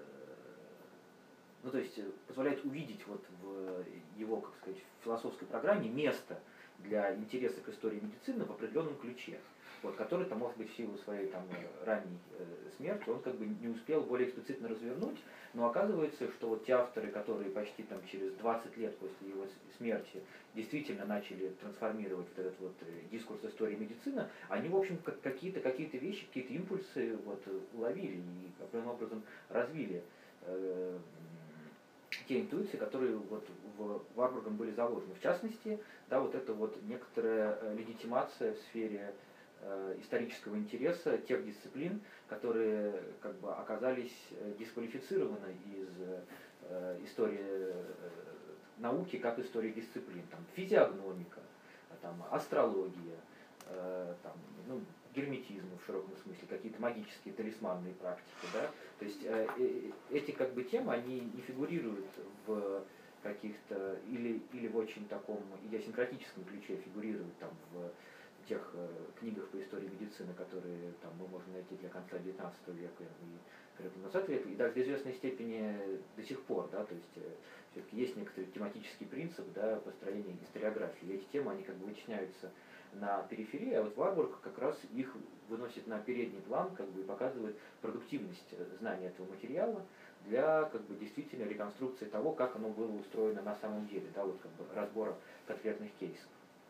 ну, то есть позволяет увидеть вот в его, как сказать, философской программе место для интереса к истории медицины в определенном ключе, вот, который, там, может быть, в силу своей там, ранней э, смерти он как бы не успел более эксплицитно развернуть, но оказывается, что вот те авторы, которые почти там, через двадцать лет после его смерти действительно начали трансформировать вот этот вот дискурс истории медицины, они, в общем, как, какие-то какие-то вещи, какие-то импульсы вот, уловили и определенным образом развили э, те интуиции, которые вот в Варбургом были заложены. В частности, да, вот это вот некоторая легитимация в сфере э, исторического интереса тех дисциплин, которые как бы оказались дисквалифицированы из э, истории э, науки как истории дисциплин. Там, физиогномика, там, астрология, э, там, ну, герметизм в широком смысле, какие-то магические талисманные практики, да, то есть э, э, эти как бы темы, они не фигурируют в каких-то, или, или в очень таком идиосинкратическом ключе фигурируют там в тех э, книгах по истории медицины, которые там мы можем найти для конца девятнадцатого века и двадцатого века, и даже до известной степени до сих пор, да, то есть э, все-таки есть некоторый тематический принцип, да, построения историографии, и эти темы, они как бы вытесняются на периферии, а вот Варбург как раз их выносит на передний план, как бы и показывает продуктивность знания этого материала для как бы действительно реконструкции того, как оно было устроено на самом деле, да, вот как бы разбора конкретных кейсов.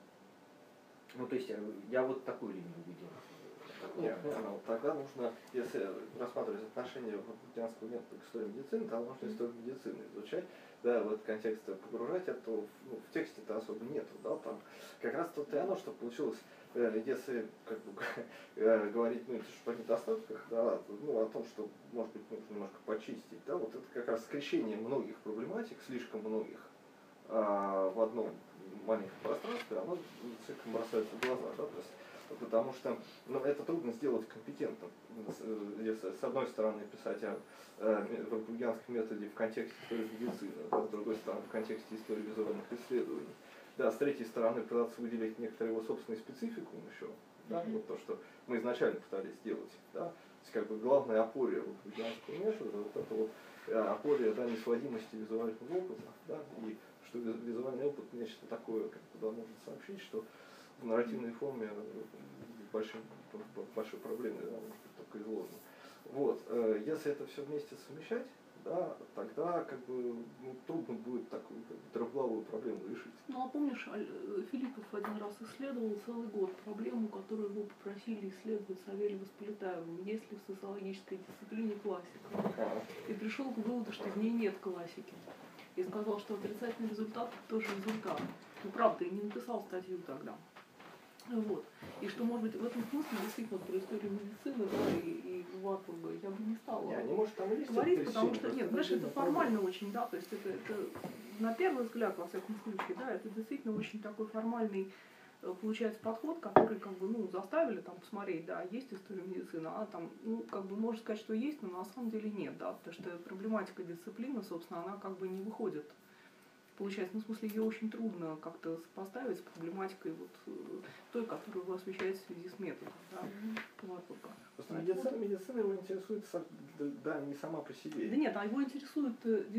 Ну, то есть я вот такую линию увидел. Нет, ну, тогда нужно, если рассматривать отношение варбургианского метода к истории медицины, то нужно историю медицины изучать, да, в этот контекст погружать, а то ну, в тексте-то особо нету, да, там как раз тут и оно, что получилось, если как бы говорить, ну, о недостатках, да, ну, о том, что, может быть, нужно немножко почистить, да, вот это как раз скрещение многих проблематик, слишком многих, а, в одном маленьком пространстве, оно слишком бросается в глаза, да, то есть, потому что ну, это трудно сделать компетентным. Если с одной стороны писать о э, варбургианском методе в контексте истории медицины, а с другой стороны в контексте истории визуальных исследований. Да, с третьей стороны пытаться выделить некоторую его собственную специфику еще, да, mm-hmm. вот то, что мы изначально пытались сделать. Да, то есть как бы главная опория варбургианского метода, вот это вот опория, да, несводимости визуального опыта, да, и что визуальный опыт нечто такое, как бы, да, может сообщить, что в нарративной форме большой, большой проблемой, да, может быть, только изложено. Вот, э, если это все вместе совмещать, да, тогда как бы ну, трудно будет такую как бы, трехглавую проблему решить. Ну а помнишь, Филиппов один раз исследовал целый год проблему, которую его попросили исследовать Савельева с Полетаевым, есть ли в социологической дисциплине классика. А. И пришел к выводу, что в ней нет классики. И сказал, что отрицательный результат тоже результат. Ну правда, и не написал статью тогда. Вот. И что, может быть, в этом смысле, действительно, про историю медицины, да, и, и Варбурга я бы не стала не, они, может, там есть говорить, потому что, нет, знаешь, это формально очень, да, то есть это, это, на первый взгляд, во всяком случае, да, это действительно очень такой формальный, получается, подход, который, как бы, ну, заставили там посмотреть, да, есть история медицины, а там, ну, как бы, можно сказать, что есть, но на самом деле нет, да, потому что проблематика дисциплины, собственно, она как бы не выходит. Получается, ну, в смысле, ее очень трудно как-то сопоставить с проблематикой вот той, которую вы освещаете в связи с методом. Да? Вот, вот. Просто медицина, медицина его интересует да, не сама по себе. Да нет, а его интересуют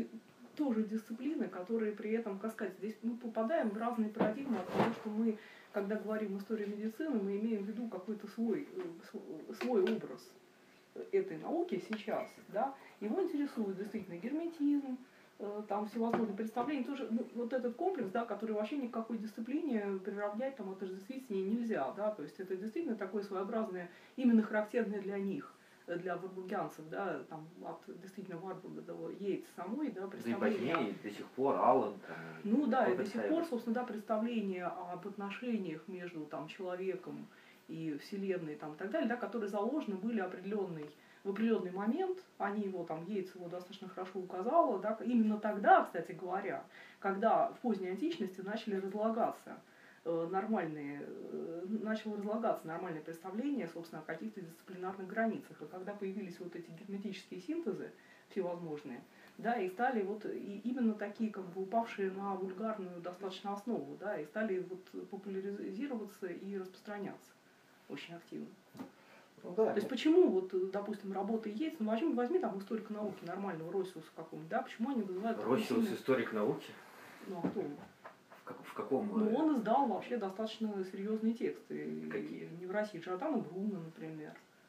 тоже дисциплины, которые при этом, как сказать, здесь мы попадаем в разные парадигмы от того, что мы, когда говорим историю медицины, мы имеем в виду какой-то свой, свой образ этой науки сейчас. Да? Его интересует действительно герметизм, там всевозможные представления, тоже ну, вот этот комплекс, да, который вообще ни к какой дисциплине приравнять, там, это же действительно нельзя, да, то есть это действительно такое своеобразное, именно характерное для них, для варбургианцев, да, там, от действительно Варбурга до Йейтс самой, да, представление. Да и позднее, до сих пор Аллен. Там, ну да, и до сих пор, собственно, да, представление об отношениях между там человеком и Вселенной, там, и так далее, да, которые заложены были определенной в определенный момент, они его там, Йейтс его достаточно хорошо указала, да, именно тогда, кстати говоря, когда в поздней античности начали разлагаться нормальные, начало разлагаться нормальное представление, собственно, о каких-то дисциплинарных границах. И когда появились вот эти герметические синтезы всевозможные, да, и стали вот и именно такие, как бы упавшие на вульгарную достаточно основу, да, и стали вот популяризироваться и распространяться очень активно. Ну, да, То есть почему, вот, допустим, работы есть, ну возьми, возьми там историка науки нормального Россиуса какого-нибудь, да, почему они вызывают... Россиус историк науки? Ну а кто он? В, как, в каком... Ну он издал вообще достаточно серьезные тексты. Какие? Не в России, Джордано Бруно, например.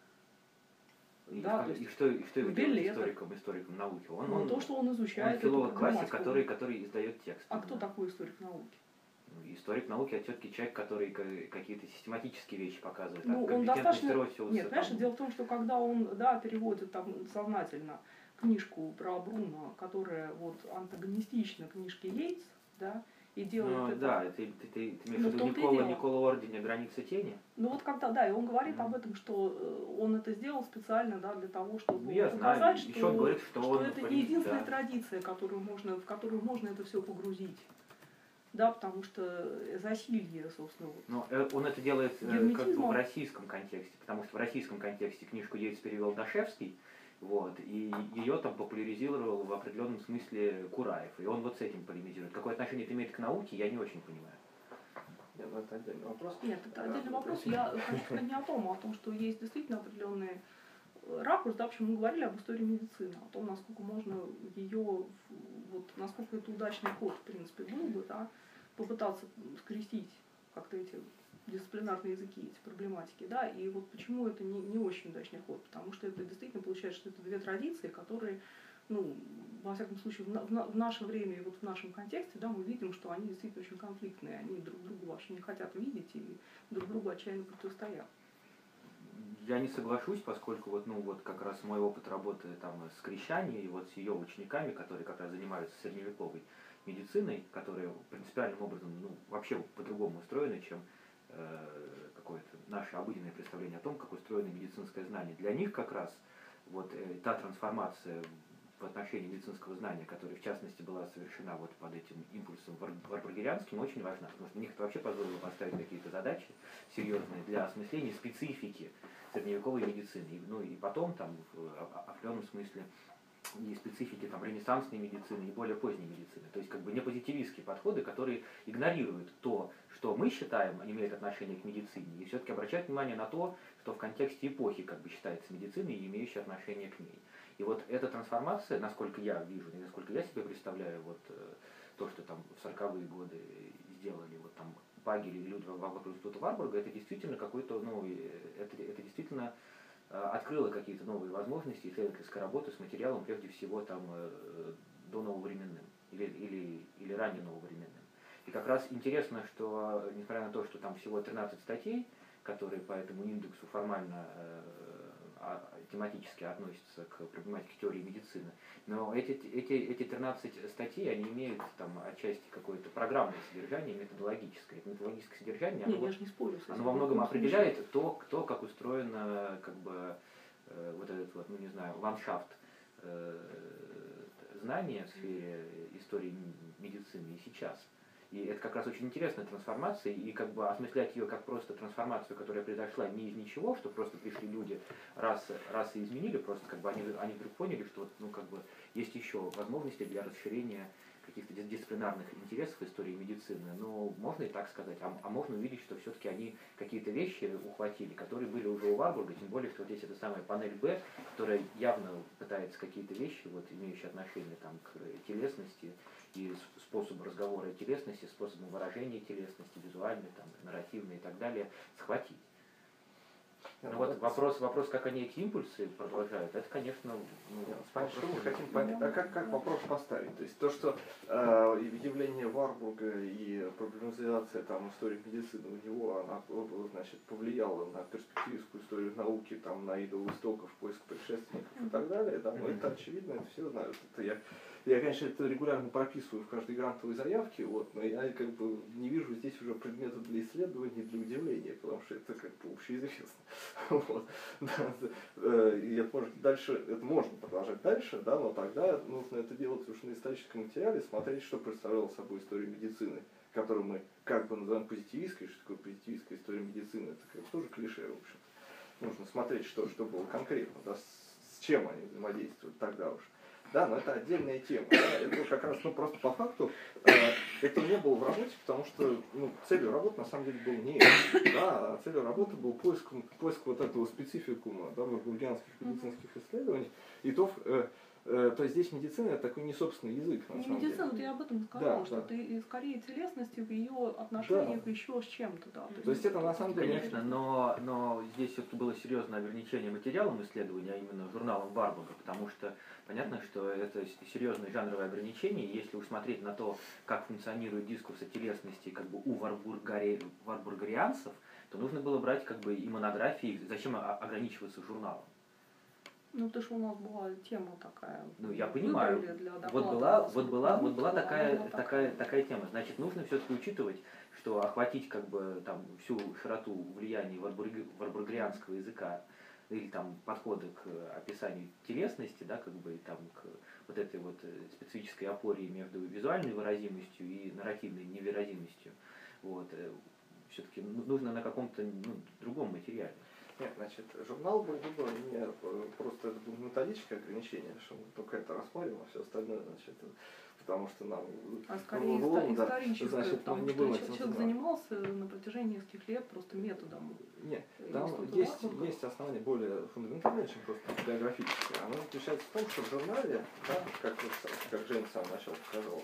И, Да, в, то есть и что, и что его Беллетов. делает историком, историком науки? Он, Ну, он, то, что он изучает... он филолог-классик, эту который, который издает текст. А кто такой историк науки? Историк науки, а все-таки человек, который какие-то систематические вещи показывает. Ну, а он достаточно... Россиуса, Нет, понимаешь, там... дело в том, что когда он, да, переводит там сознательно книжку про Бруно, которая вот антагонистична книжке Йейтс, да, и делает ну, это... Да, ты, ты, ты, ты имеешь Ну, в виду в том-то и Никола, дело. Никола Ордене «Границы тени»? Ну вот когда, да, и он говорит Mm-hmm. об этом, что он это сделал специально, да, для того, чтобы ну, я показать, знаю. что, Еще он говорит, что, что он, это принципе, не единственная да. традиция, которую можно, в которую можно это все погрузить. Да, потому что засилье, собственно, вот. Но он это делает Герметизм, как бы в он- российском контексте, потому что в российском контексте книжку Йейтс перевел Дашевский, вот, и ее там популяризировал в определенном смысле Кураев, и он вот с этим полемизирует. Какое отношение это имеет к науке, я не очень понимаю. Нет, ну это отдельный вопрос. Нет, это отдельный вопрос. Я хочу сказать не о том, а о том, что есть действительно определенный ракурс, да, почему мы говорили об истории медицины, о том, насколько можно ее, вот, насколько это удачный ход, в принципе, был бы, да, попытаться скрестить как-то эти дисциплинарные языки, эти проблематики, да, и вот почему это не, не очень удачный ход, потому что это действительно получается, что это две традиции, которые, ну, во всяком случае, в, на, в, на, в наше время и вот в нашем контексте, да, мы видим, что они действительно очень конфликтные, они друг друга вообще не хотят видеть и друг другу отчаянно противостоят. Я не соглашусь, поскольку вот, ну, вот как раз мой опыт работы там с Крещанией и вот с ее учениками, которые как раз занимаются средневековой медициной, которые принципиальным образом, ну, вообще по-другому устроены, чем э, какое-то наше обыденное представление о том, как устроено медицинское знание. Для них как раз вот э, та трансформация в отношении медицинского знания, которая в частности была совершена вот под этим импульсом варбургерианским, очень важна, потому что для них это вообще позволило поставить какие-то задачи серьезные для осмысления специфики средневековой медицины. И, ну и потом там в определенном смысле и специфики там ренессансной медицины и более поздней медицины. То есть как бы не позитивистские подходы, которые игнорируют то, что мы считаем, имеет отношение к медицине, и все-таки обращают внимание на то, что в контексте эпохи как бы считается медициной и имеющей отношение к ней. И вот эта трансформация, насколько я вижу, и насколько я себе представляю, вот то, что там в сороковые годы сделали, вот там Пагель и люди вокруг института Варбурга, это действительно какой-то, ну, это, это действительно открыло какие-то новые возможности исследовательской работы с материалом, прежде всего там до нововременным или, или, или ранее нововременным. И как раз интересно, что несмотря на то, что там всего тринадцать статей, которые по этому индексу формально э, тематически относятся к проблематике теории медицины, но эти, эти, эти тринадцать статей, они имеют там отчасти какое-то программное содержание, методологическое. Это методологическое содержание, Не, оно, я же не спорю с этим. оно во многом определяет то, кто, как устроено как бы, э, вот этот вот, ну не знаю, ландшафт э, знания в сфере истории медицины и сейчас. И это как раз очень интересная трансформация, и как бы осмыслять ее как просто трансформацию, которая произошла не из ничего, что просто пришли люди, раз, раз и изменили, просто как бы они, они вдруг поняли, что вот, ну, как бы есть еще возможности для расширения каких-то дисциплинарных интересов в истории медицины. Но можно и так сказать, а, а можно увидеть, что все-таки они какие-то вещи ухватили, которые были уже у Варбурга, тем более, что вот здесь эта самая панель Б, которая явно пытается какие-то вещи, вот, имеющие отношение там, к телесности, и способы разговора о телесности, способы выражения телесности, визуальные, там, нарративные и так далее, схватить. Ну вот вопрос, вопрос, как они эти импульсы продолжают, это, конечно, ну, Понять, что мы хотим понять, а как, как вопрос поставить? То есть то, что э, явление Варбурга и проблематизация там истории медицины у него, она, значит, повлияла на перспективистскую историю науки, там, на идолоистоков, поиск предшественников и так далее, да, ну это очевидно, это все знают. Это я, я, конечно, это регулярно прописываю в каждой грантовой заявке, вот, но я как бы не вижу здесь уже предметов для исследования, для удивления, потому что это как бы общеизвестно. Вот. Да, я, может, дальше, это можно продолжать дальше, да, но тогда нужно это делать уже на историческом материале, смотреть, что представляла собой история медицины, которую мы как бы называем позитивистской, что такое позитивистская история медицины, это как бы тоже клише, в общем. Нужно смотреть, что, что было конкретно, да, с, с чем они взаимодействуют тогда уж. Да, но это отдельная тема. Да, это как раз, ну, просто по факту э, это не было в работе, потому что ну, целью работы на самом деле был не это. Да, а целью работы был поиск, поиск вот этого спецификума, да, бургианских медицинских исследований. И то, э, э, то есть здесь медицина это такой не собственный язык, на Не самом медицина, деле. вот я об этом сказала, Да, что да. ты скорее целостности в ее отношениях Да. еще с чем-то, да. То есть это на самом деле... Конечно, но, но здесь все-таки было серьезное ограничение материалом исследования, а именно журналом Варбурга, потому что понятно, что это серьезное жанровое ограничение. Если уж смотреть на то, как функционирует дискурс о телесности как бы у варбургари... варбургарианцев, то нужно было брать как бы и монографии, зачем ограничиваться журналом. Ну, то, что у нас была тема такая. Ну, я понимаю. Для вот была, вот была, вот была такая, была такая, такая тема. Значит, нужно все-таки учитывать, что охватить как бы там всю широту влияния варбургарианского языка или там подхода к описанию телесности, да, как бы там к вот этой вот специфической опоре между визуальной выразимостью и нарративной невыразимостью. Вот. Все-таки нужно на каком-то ну, другом материале. Нет, значит, журнал был выбран не просто это было методическое ограничение, что мы только это рассматриваем, а все остальное, значит, потому что нам... А скорее ну, иста- да, историческое, значит, потому не что было человек цензуры. занимался на протяжении нескольких лет просто методом. Нет, там Института есть, Варбурга. есть основания более фундаментальные, чем просто биографические. Оно заключается в том, что в журнале, да, как, вот, как Женя в самом начале сказал,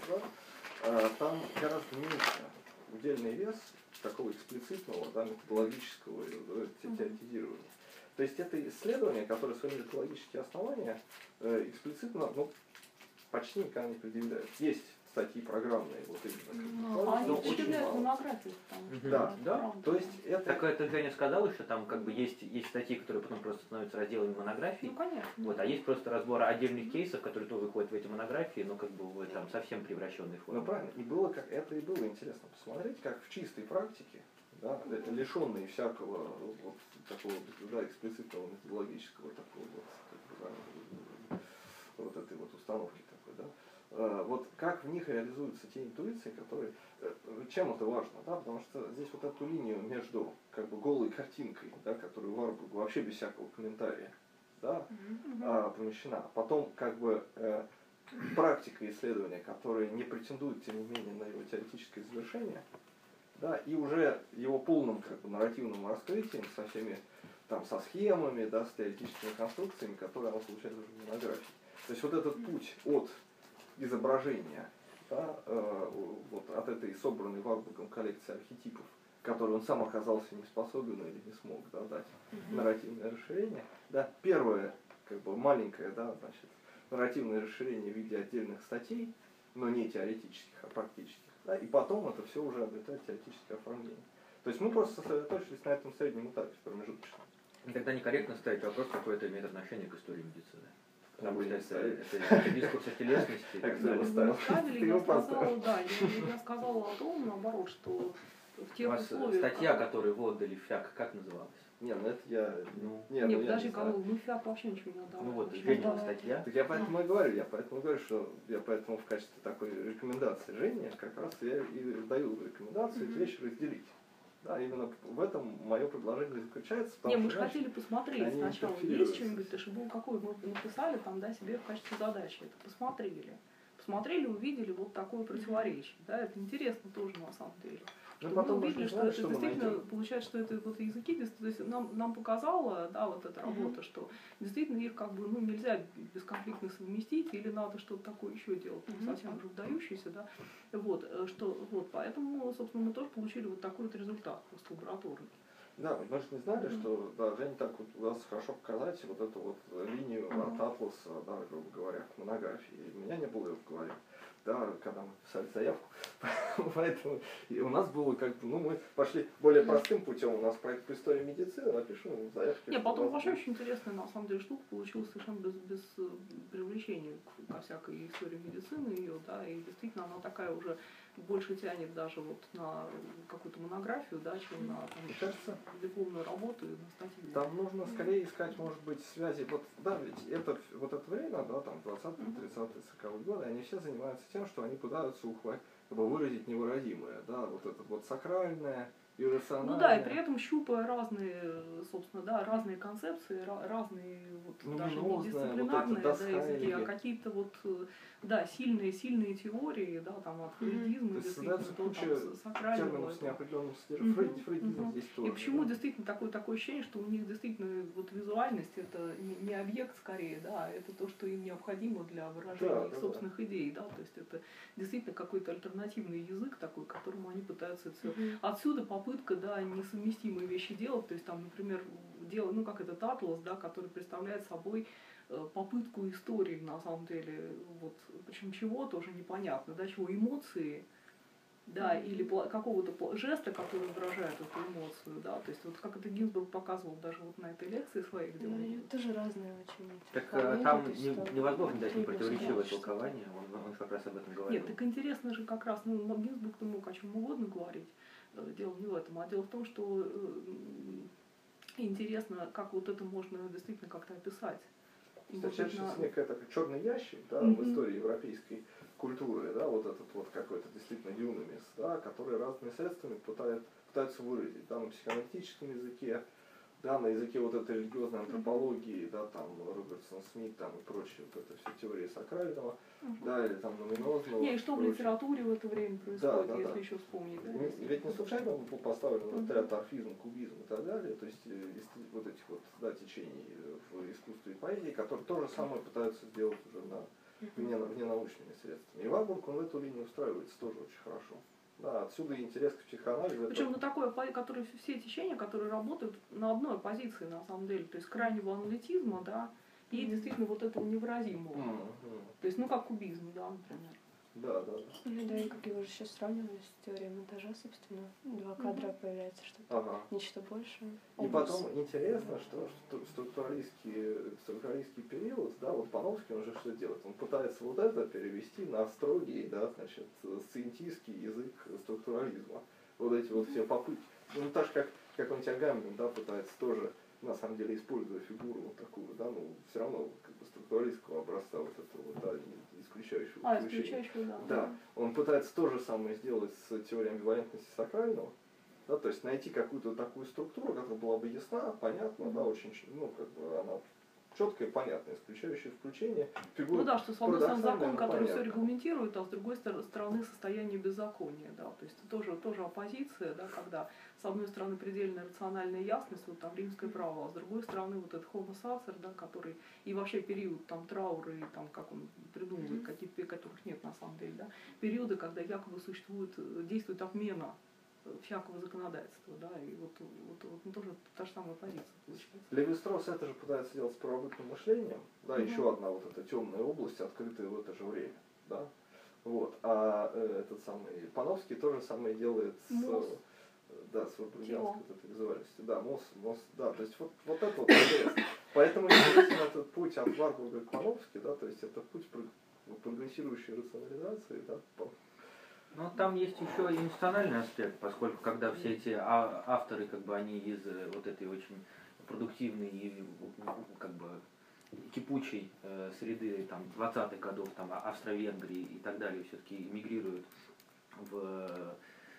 да, там гораздо меньше удельный вес такого эксплицитного, да, методологического теоретизирования. То есть это исследования, которые свои методологические основания э, эксплицитно ну, почти никогда не предъявляют. Есть статьи программные, вот именно. Ну, но они очень читают мало. монографию. Потому что Да, да. правда. То есть это... Так это Женя сказала, что там как бы есть, есть статьи, которые потом просто становятся разделами монографий. Ну, конечно. Вот, а есть просто разбор отдельных кейсов, которые тоже выходят в эти монографии, но как бы в там совсем превращенной форме. Ну правильно, и было как это и было интересно посмотреть, как в чистой практике, да, лишенные всякого вот такого да, эксплицитного методологического такого вот, как бы, да, вот этой вот установки такой, да, э, вот как в них реализуются те интуиции, которые, э, чем это важно, да, потому что здесь вот эту линию между как бы голой картинкой, да, которую Варбург вообще без всякого комментария, да, mm-hmm. помещена, потом как бы э, практика исследования, которая не претендует, тем не менее, на его теоретическое завершение, да, и уже его полным как бы, нарративным раскрытием со всеми там, со схемами, да, с теоретическими конструкциями, которые она получает уже в монографии. То есть вот этот путь от изображения, да, э, вот, от этой собранной Варбургом коллекции архетипов, которую он сам оказался не способен или не смог да, дать mm-hmm. нарративное расширение, да, первое, как бы маленькое, да, значит, нарративное расширение в виде отдельных статей, но не теоретических, а практических. Да, и потом это все уже обретает теоретическое оформление. То есть мы просто сосредоточились на этом среднем этапе промежуточном. Тогда некорректно ставить вопрос, какое это имеет отношение к истории медицины. Потому что это, это, это дискурс о телесности. Мы ставили, я сказала, да, я, я сказала о том, наоборот, что в тех у вас условиях... статья, как... которую вы отдали в ФИАК, как называлась? Не, ну это я... Ну, не, не, ну, подожди, не кого? Мы ФИАК вообще ничего не отдавали. Ну вот, Женина статья. Так я поэтому и говорю, я поэтому говорю, что я поэтому в качестве такой рекомендации Жене как раз я и даю рекомендацию эти вещи разделить. Да, именно в этом мое предложение заключается. Не, мы же хотели посмотреть сначала, есть что-нибудь, то что был какой мы написали там, да, себе в качестве задачи. Это посмотрели. Посмотрели, увидели вот такое противоречие. Да, это интересно тоже на самом деле. Ну, мы потом увидели, мы что знаем, это что действительно, найдем. получается, что это вот языки, то есть нам, нам показала, да, вот эта работа, mm-hmm. что действительно их как бы, ну, нельзя бесконфликтно совместить, или надо что-то такое еще делать, mm-hmm. совсем уже вдающееся, да, вот, что, вот, поэтому, собственно, мы тоже получили вот такой вот результат, просто лабораторный. Да, мы же не знали, mm-hmm. что, да, Женя так вот удалось хорошо показать вот эту вот линию mm-hmm. от атласа, да, грубо говоря, к монографии, и у меня не было ее в голове. Да, когда мы писали заявку. Поэтому и у нас было как бы, ну, мы пошли более простым путем. У нас проект по истории медицины, напишем заявки. Не, потом вообще очень интересная, на самом деле, штука получилась совершенно без, без привлечения к всякой истории медицины ее, да, и действительно она такая уже больше тянет даже вот на какую-то монографию, да, чем на там, Мне кажется, дипломную работу и на статью. там нужно скорее искать, может быть, связи. Вот, да, ведь это, вот это время, да, там двадцатые, тридцатые, сороковые годы, они все занимаются тем, что они пытаются ухватить, как бы выразить невыразимое, да, вот это вот сакральное, иррациональное. Ну да, и при этом щупая разные, собственно, да, разные концепции, разные вот ну, даже не вот дисциплинарные это да, языки, или... а какие-то вот, да, сильные, сильные теории, да, там от фрейдизма, mm-hmm. действительно, то там сакрального. Терминов с неопределенным содержанием. Mm-hmm. Фрейдизм mm-hmm. здесь тоже. И почему да? действительно такое, такое ощущение, что у них действительно вот визуальность это не, не объект скорее, да, это то, что им необходимо для выражения да, их да, собственных да. идей, да, то есть это действительно какой-то альтернативный язык такой, которому они пытаются все. Mm-hmm. Отсюда попытка, да, несовместимые вещи делать, то есть там, например, дело, ну как этот атлас, да, который представляет собой попытку истории на самом деле, вот, причем чего тоже непонятно, да, чего эмоции, да, mm-hmm. или какого-то жеста, который выражает эту эмоцию, да, то есть вот как это Гинзбург показывал даже вот на этой лекции своей, где ну, он... тоже разные очень. Так а, там не, невозможно дать непротиворечивое толкование, он, он как раз об этом говорил. Нет, так интересно же как раз, ну, Гинзбург-то мог о чем угодно говорить, дело не в этом, а дело в том, что интересно, как вот это можно действительно как-то описать. Встречается на... некая такая черный ящик, да, mm-hmm. в истории европейской культуры, да, вот этот вот какой-то действительно юномис, да, который разными средствами пытает, пытаются выразить, да, на психоаналитическом языке, да, на языке вот этой религиозной антропологии, да, там Робертсон Смит там и прочее, вот это все теории сакрального, uh-huh. да, или там номинозного. Не, и что в литературе в это время происходит, да, да, если да. еще вспомнить, да? Не, ведь не случайно был поставлен uh-huh. отряд орфизм, кубизм и так далее, то есть вот этих вот, да, течений в искусстве и поэзии, которые то же самое пытаются сделать уже на вне, вне научными средствами. И Варбург, он в эту линию устраивается тоже очень хорошо. Да, отсюда интерес к психоанализу. Причем это... на такое, которые все течения, которые работают на одной позиции, на самом деле, то есть крайнего аналитизма, да, и действительно вот этого невыразимого. Mm-hmm. То есть, ну, как кубизм, да, например. Да, да, да. Ну да, и как его же сейчас сравнивали с теорией монтажа, собственно, два кадра mm-hmm. появляется что-то, ага. нечто большее. И потом интересно, что, что структуралистский, структуралистский период, да, вот Пановский, он же что делает? Он пытается вот это перевести на строгий, да, значит, сциентистский язык структурализма. Вот эти вот все попытки. Ну, так же, как, как он Агамбин, да, пытается тоже, на самом деле, используя фигуру вот такую, да, ну, все равно, как бы, структуралистского образца вот этого, вот, да, исключающего. А, исключающего, да. Да, он пытается то же самое сделать с теорией амбивалентности сакрального, да, то есть найти какую-то такую структуру, которая была бы ясна, понятна, mm-hmm. да, очень, ну, как бы она четкая и понятная, исключающая включение фигуры. Ну да, что с одной стороны закон, который все регламентирует, а с другой стороны состояние беззакония, да, то есть это тоже, тоже оппозиция, да, когда с одной стороны предельная рациональная ясность, вот там римское право, а с другой стороны вот этот homo sacer, да, который и вообще период там траура, и там как он придумывает, mm-hmm. каких, которых нет на самом деле, да, периоды, когда якобы существует, действует отмена всякого законодательства, да, и вот, вот, вот ну, тоже та же самая позиция получается. Леви-Страусс это же пытается делать с правобытным мышлением, да, mm-hmm. еще одна вот эта темная область, открытая в это же время, да, вот, а э, этот самый Пановский то же самое делает с, Мосс. да, с варбургианской вот этой визуальностью, да, Мосс, Мосс, да, то есть вот, вот это вот интересно. Поэтому интересен этот путь от Варбурга к Пановски, да, то есть это путь прогрессирующей рационализации, да. Ну, там есть еще и институциональный аспект, поскольку когда все эти а, авторы, как бы, они из вот этой очень продуктивной и, как бы, кипучей э, среды, там, двадцатых годов, там, Австро-Венгрии и так далее, все-таки эмигрируют в э,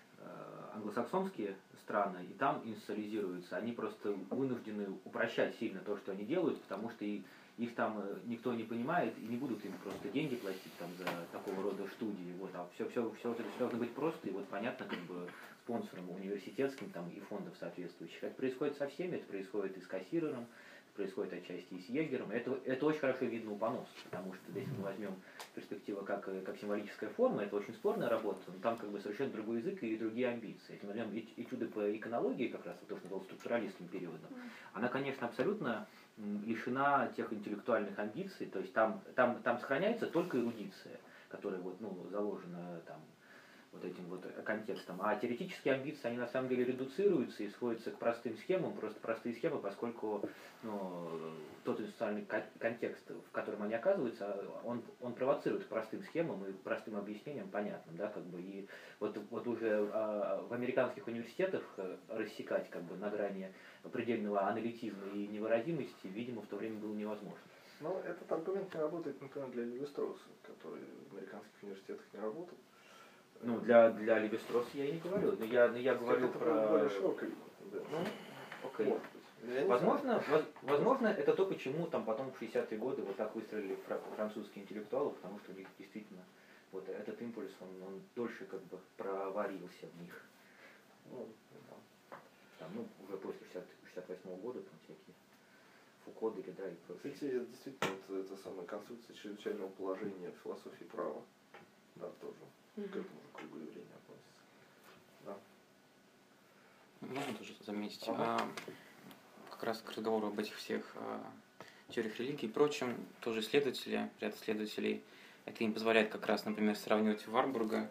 англосаксонские страны, и там институализируются, они просто вынуждены упрощать сильно то, что они делают, потому что и их там никто не понимает, и не будут им просто деньги платить там за такого рода студии. Вот, а все, все, все, все должно быть просто, и вот понятно, как бы спонсором университетским там, и фондов соответствующих. Это происходит со всеми, это происходит и с кассирером, происходит отчасти и с егером. Это, это очень хорошо видно у Пановски, потому что если мы возьмем перспективу как, как символическая форма, это очень спорная работа, но там как бы совершенно другой язык и другие амбиции. Если мы возьмем этюды по иконологии, как раз вот то, что было структуралистским периодом, она, конечно, абсолютно лишена тех интеллектуальных амбиций, то есть там, там, там сохраняется только эрудиция, которая вот, ну, заложена там, вот этим вот контекстом. А теоретические амбиции, они на самом деле редуцируются и сводятся к простым схемам, просто простые схемы, поскольку ну, тот институциональный контекст, в котором они оказываются, он, он провоцирует к простым схемам и к простым объяснениям понятным, да, как бы, и вот, вот уже а, в американских университетах рассекать как бы на грани предельного аналитизма и невыразимости, видимо, в то время было невозможно. Но этот аргумент не работает, например, для Леви-Строуса, который в американских университетах не работал. Ну, для, для Леви-Строуса я и не говорю, но я, но я говорю это про... более широкое, да. Ну, окей. Возможно, воз, возможно, это то, почему там потом в шестидесятые годы вот так выстрелили французские интеллектуалы, потому что у них действительно вот этот импульс, он, он дольше как бы проварился в них. Ну, там, там, ну уже после шестьдесят восьмого года там всякие Фуко, Derrida и прочее. Кстати, действительно, вот эта самая конструкция чрезвычайного положения в философии права, да, тоже mm-hmm. к этому же кругу явления относится. Да. Можно тоже заметить, Ага. а, как раз к разговору об этих всех а, теориях религии и прочем, тоже исследователи, ряд исследователей, это им позволяет как раз, например, сравнивать Варбурга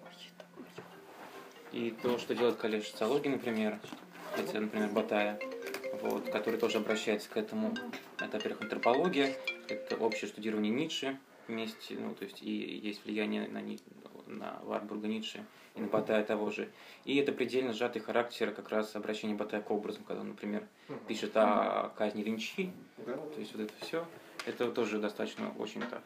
и то, что делает колледж социологии, например, это, например, Батая, вот, который тоже обращается к этому. Это, во-первых, антропология, это общее штудирование Ницше вместе, ну, то есть и есть влияние на, на Варбурга Ницше и на Батая того же. И это предельно сжатый характер как раз обращения Батая к образам, когда он, например, пишет о казни Линчи, то есть вот это все, это тоже достаточно очень так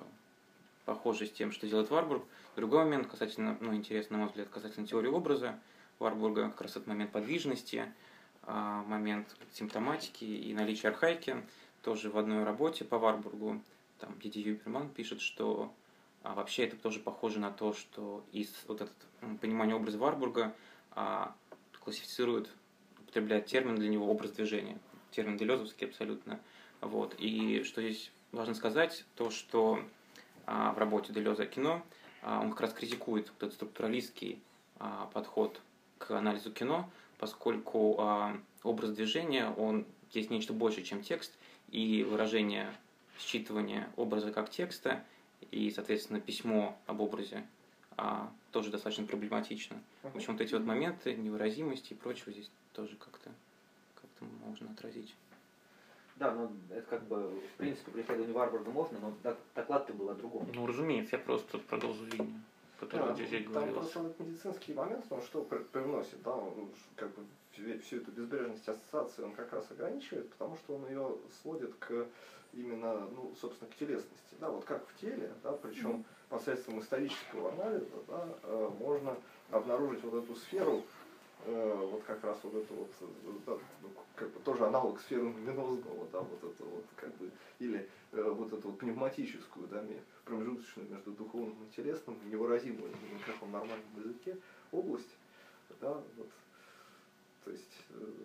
похоже с тем, что делает Варбург. Другой момент, касательно, ну, интересно, на мой взгляд, касательно теории образа Варбурга, как раз этот момент подвижности, момент симптоматики и наличия архаики, тоже в одной работе по Варбургу, там Диди Юберман пишет, что а, вообще это тоже похоже на то, что из вот этот понимания образа Варбурга а, классифицирует, употребляет термин для него образ движения, термин делезовский абсолютно. Вот. И что здесь важно сказать, то, что а, в работе Делеза кино а, он как раз критикует вот этот структуралистский а, подход к анализу кино, поскольку а, образ движения, он есть нечто большее, чем текст, и выражение считывания образа как текста, и, соответственно, письмо об образе а, тоже достаточно проблематично. В общем, вот эти вот моменты невыразимости и прочего здесь тоже как-то как-то можно отразить. Да, ну это как бы, в принципе, при исследовании Варбурга можно, но доклад-то был о другом. Ну, разумеется, я просто продолжу линию, которую Да, здесь там говорилось. просто этот медицинский момент, он что привносит, да, он как бы всю эту безбрежность ассоциации он как раз ограничивает, потому что он ее сводит к именно, ну, собственно, к телесности, да, вот как в теле, да, причем посредством исторического анализа, да, можно обнаружить вот эту сферу, вот как раз вот это вот, да, как бы тоже аналог сферы Минозного, да, вот это вот, как бы, или вот эту вот пневматическую, да, промежуточную между духовным и телесным, невыразимую ни в каком нормальном языке область, да, вот, то есть,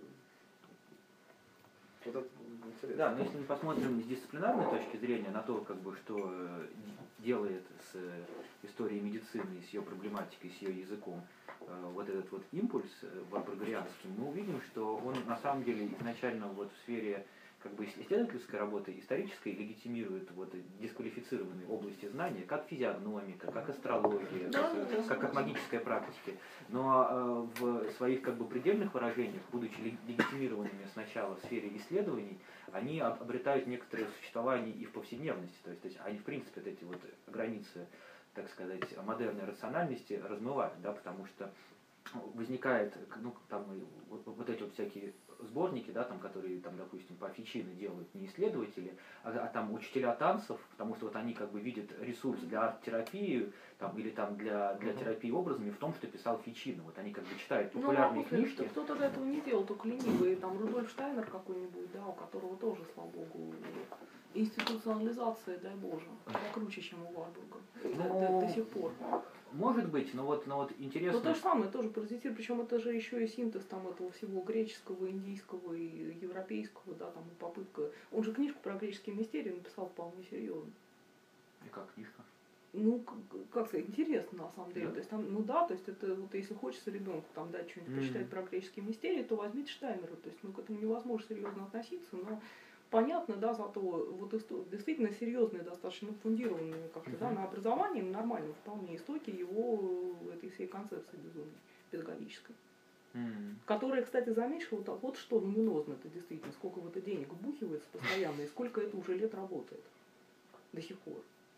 вот это интересно. Да, но если мы посмотрим с дисциплинарной точки зрения на то, как бы, что делает с историей медицины, с ее проблематикой, с ее языком, вот этот вот импульс варбургианский, мы увидим, что он на самом деле изначально вот в сфере как бы исследовательской работы исторической легитимирует вот дисквалифицированные области знания, как физиогномика, как астрология, как, как, как магическая практика. Но э, в своих как бы предельных выражениях, будучи легитимированными сначала в сфере исследований, они обретают некоторое существование и в повседневности. То есть, то есть они в принципе вот эти вот границы, так сказать, модерной рациональности размывают, да, потому что возникает, ну, там, вот, вот эти вот всякие сборники, да, там, которые, там, допустим, по Фичино делают не исследователи, а, а там учителя танцев, потому что вот они как бы видят ресурс для арт-терапии, там, или там для, для терапии образами в том, что писал Фичино. Вот они как бы читают популярные ну, книжки. Кто тогда этого не делал, только ленивые, там Рудольф Штайнер какой-нибудь, да, у которого тоже, слава богу, институционализация, дай Боже, покруче, чем у Варбурга. Ну, до, до, до сих пор. Может быть, но вот, но вот интересно... Но то же самое, тоже паразитир, причем это же еще и синтез там этого всего греческого, индийского и европейского, да, там и попытка. Он же книжку про греческие мистерии написал вполне серьезно. И как книжка? Ну, как, как сказать, интересно на самом деле. Да? То есть там, ну да, то есть это вот если хочется ребенку там дать что-нибудь mm-hmm. почитать про греческие мистерии, то возьмите Штайнера. То есть ну, к этому невозможно серьезно относиться, но понятно, да, зато вот исто- действительно серьезные, достаточно фундированные как-то, да, на образовании, нормально вполне истоки его этой всей концепции безумной, педагогической. М. Которая, кстати, заметишь, вот, вот что люминозно-то действительно, сколько в это денег вбухивается постоянно, и сколько это уже лет работает до сих пор.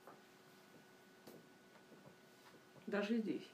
Даже здесь.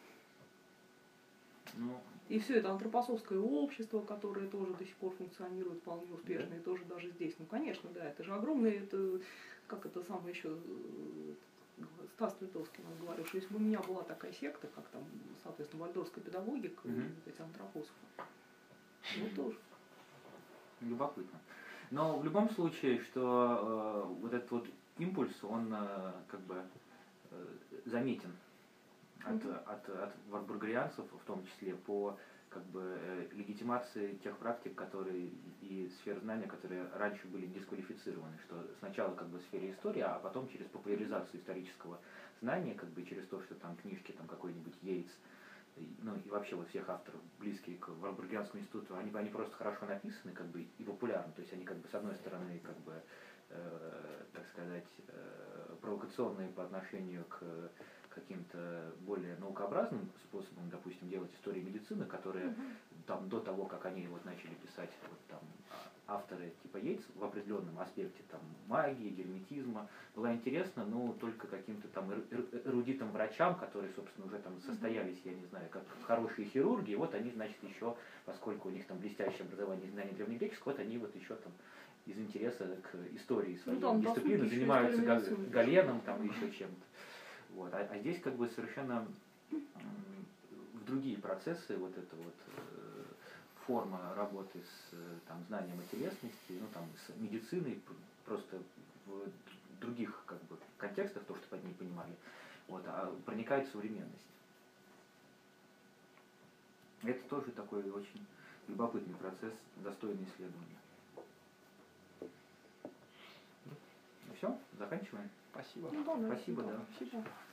Ну, И все это антропософское общество, которое тоже до сих пор функционирует вполне успешно, и тоже даже здесь. Ну, конечно, да, это же огромное, это, как это самое еще, Стас Твердовский нам говорил, что если бы у меня была такая секта, как там, соответственно, вальдорфская педагогика, Мгм. и вот эти антропософы, ну тоже. любопытно. Но в любом случае, что э, вот этот вот импульс, он э, как бы э, заметен от, Мгм. от, от варбургерианцев, в том числе по как бы э, легитимации тех практик, которые и сфер знания, которые раньше были дисквалифицированы, что сначала как бы в сфере истории, а потом через популяризацию исторического знания, как бы через то, что там книжки там какой-нибудь Йейтс, и, ну и вообще вот всех авторов, близкие к Варбургианскому институту, они, они просто хорошо написаны, как бы и популярны, то есть они как бы с одной стороны как бы э, так сказать э, провокационные по отношению к каким-то более наукообразным способом, допустим, делать истории медицины, которые там до того, как они вот начали писать вот там а- авторы типа Йейтс в определенном аспекте там магии, герметизма, было интересно, но только каким-то там эр- эр- эрудитым врачам, которые, собственно, уже там состоялись, я не знаю, как хорошие хирурги, и вот они, значит, еще, поскольку у них там блестящее образование и знание древнегреческого, вот они вот еще там из интереса к истории своей Ну, там, по дисциплины сути, еще занимаются история га- медицины. Галеном там еще чем-то. Вот. А, а здесь как бы совершенно м, в другие процессы вот эта вот э, форма работы с э, там, знанием о телесности, ну там с медициной п- просто в других как бы контекстах, то, что под ней понимали, вот, а проникает в современность. Это тоже такой очень любопытный процесс, достойный исследования. Ну все, заканчиваем. Спасибо. Ну, да, наверное, Спасибо, да. Спасибо.